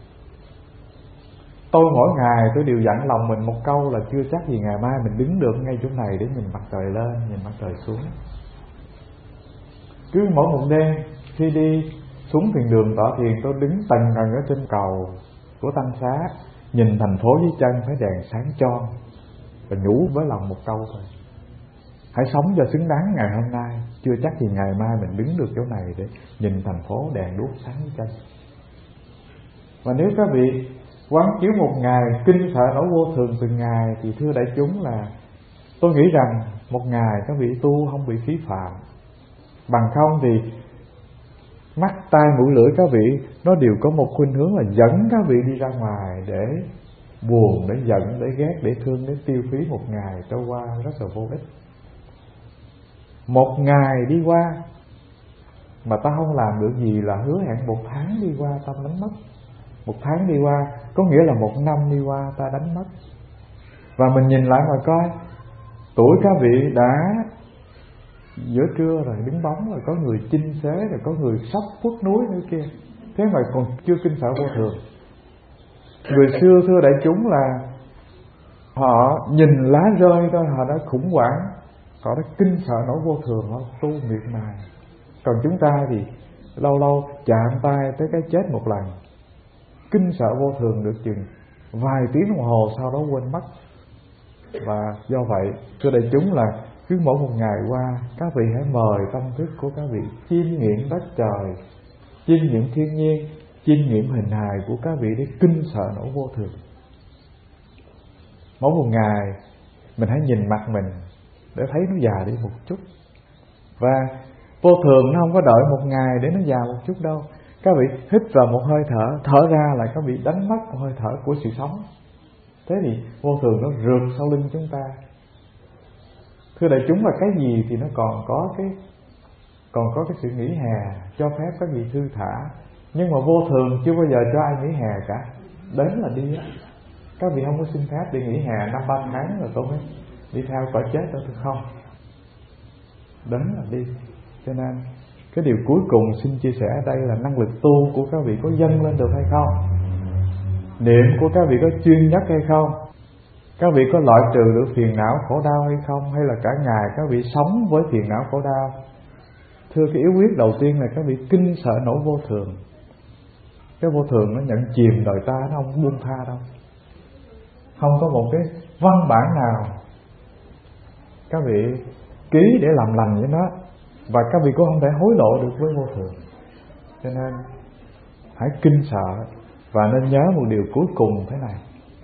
Tôi mỗi ngày tôi đều dặn lòng mình một câu là chưa chắc gì ngày mai mình đứng được ngay chỗ này để nhìn mặt trời lên, nhìn mặt trời xuống. Cứ mỗi một đêm khi đi xuống thiền đường tọa thiền, tôi đứng tầng gần ở trên cầu của Tăng Xá, nhìn thành phố dưới chân thấy đèn sáng choang, và nhủ với lòng một câu thôi: hãy sống cho xứng đáng ngày hôm nay, chưa chắc gì ngày mai mình đứng được chỗ này để nhìn thành phố đèn đuốc sáng dưới chân. Và nếu các vị quán chiếu một ngày kinh sợ nỗi vô thường từng ngày, thì thưa đại chúng là tôi nghĩ rằng một ngày các vị tu không bị khí phạm. Bằng không thì mắt, tai, mũi, lưỡi các vị nó đều có một khuynh hướng là dẫn các vị đi ra ngoài để buồn, để giận, để ghét, để thương, để tiêu phí một ngày trôi qua rất là vô ích. Một ngày đi qua mà ta không làm được gì là hứa hẹn một tháng đi qua ta đánh mất. Một tháng đi qua có nghĩa là một năm đi qua ta đánh mất. Và mình nhìn lại mà coi, tuổi các vị đã giữa trưa rồi, đứng bóng rồi, có người chinh xế rồi, có người sắp khuất núi nữa kia. Thế mà còn chưa kinh sợ vô thường. Người xưa thưa đại chúng là họ nhìn lá rơi thôi họ đã khủng hoảng, họ đã kinh sợ nỗi vô thường, họ tu miệt mài. Còn chúng ta thì lâu lâu chạm tay tới cái chết một lần, kinh sợ vô thường được chừng vài tiếng đồng hồ sau đó quên mất. Và do vậy thưa đại chúng là cứ mỗi một ngày qua, các vị hãy mời tâm thức của các vị chiêm nghiệm đất trời, chiêm nghiệm thiên nhiên, chiêm nghiệm hình hài của các vị để kinh sợ nỗi vô thường. Mỗi một ngày mình hãy nhìn mặt mình để thấy nó già đi một chút. Và vô thường nó không có đợi một ngày để nó già một chút đâu. Các vị hít vào một hơi thở, thở ra là các vị đánh mất một hơi thở của sự sống. Thế thì vô thường nó rượt sau lưng chúng ta. Thưa đại chúng là cái gì thì nó còn có cái sự nghỉ hè cho phép các vị thư thả. Nhưng mà vô thường chưa bao giờ cho ai nghỉ hè cả. Đến là đi á. Các vị không có xin phép đi nghỉ hè 5-3 tháng rồi tôi mới đi theo cõi chết đó, tôi không. Đến là đi. Cho nên cái điều cuối cùng xin chia sẻ ở đây là năng lực tu của các vị có dâng lên được hay không? Niệm của các vị có chuyên nhất hay không? Các vị có loại trừ được phiền não khổ đau hay không? Hay là cả ngày các vị sống với phiền não khổ đau? Thưa, cái yếu quyết đầu tiên là các vị kinh sợ nỗi vô thường. Cái vô thường nó nhận chìm đời ta, nó không buông tha đâu. Không có một cái văn bản nào các vị ký để làm lành với nó. Và các vị cũng không thể hối lộ được với vô thường. Cho nên hãy kinh sợ. Và nên nhớ một điều cuối cùng thế này: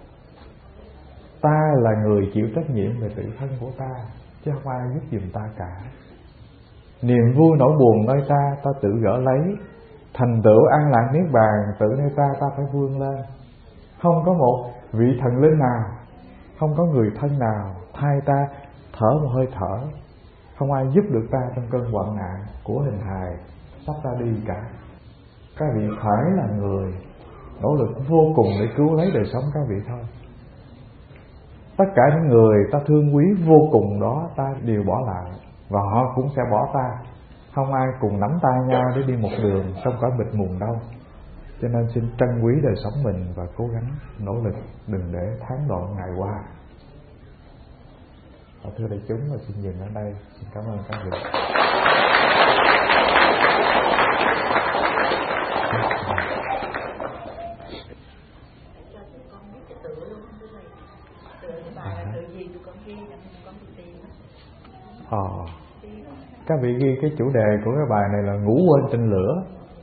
ta là người chịu trách nhiệm về tự thân của ta, chứ không ai giúp giùm ta cả. Niềm vui nỗi buồn nơi ta, ta tự gỡ lấy. Thành tựu an lạc niết bàn tự nơi ta, ta phải vươn lên. Không có một vị thần linh nào, không có người thân nào thay ta thở một hơi thở. Không ai giúp được ta trong cơn hoạn nạn của hình hài sắp ra đi cả. Các vị phải là người nỗ lực vô cùng để cứu lấy đời sống các vị thôi. Tất cả những người ta thương quý vô cùng đó ta đều bỏ lại, và họ cũng sẽ bỏ ta. Không ai cùng nắm tay nhau để đi một đường trong cõi mịt mùng đâu. Cho nên xin trân quý đời sống mình và cố gắng nỗ lực, đừng để tháng đoạn ngày qua. Và thưa đại chúng, và xin dừng ở đây. Xin cảm ơn các vị. Các vị ghi cái chủ đề của cái bài này là ngủ quên trên lửa.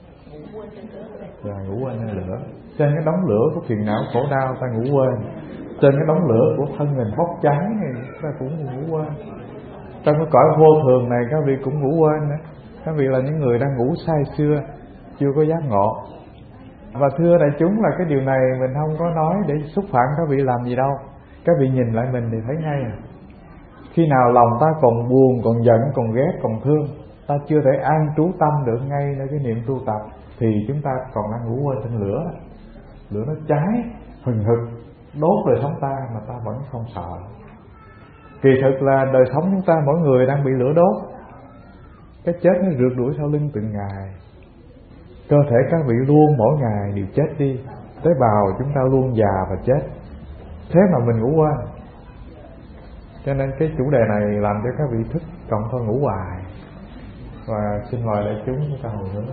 Ngủ quên trên lửa. Trên cái đống lửa của phiền não khổ đau ta ngủ quên. Trên cái đống lửa của thân mình bốc cháy này ta cũng ngủ quên. Trong cái cõi vô thường này các vị cũng ngủ quên nữa. Các vị là những người đang ngủ say sưa, chưa có giác ngộ. Và thưa đại chúng là cái điều này mình không có nói để xúc phạm các vị làm gì đâu. Các vị nhìn lại mình thì thấy ngay à. Khi nào lòng ta còn buồn, còn giận, còn ghét, còn thương, ta chưa thể an trú tâm được ngay nơi cái niệm tu tập, thì chúng ta còn đang ngủ quên trên lửa. Lửa nó cháy hừng hực đốt đời sống ta mà ta vẫn không sợ. Kỳ thực là đời sống chúng ta mỗi người đang bị lửa đốt. Cái chết nó rượt đuổi sau lưng từng ngày. Cơ thể các vị luôn mỗi ngày đều chết đi. Tế bào chúng ta luôn già và chết. Thế mà mình ngủ quên. Cho nên cái chủ đề này làm cho các vị thức cộng thôi ngủ hoài. Và xin mời đại chúng ta hồi hướng.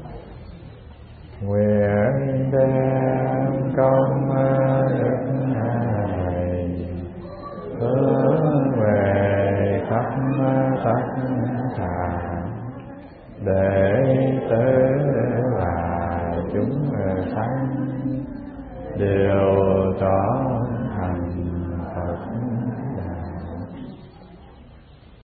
Nguyện đem công đức này hướng về khắp tất cả để tới là chúng sanh đều tỏ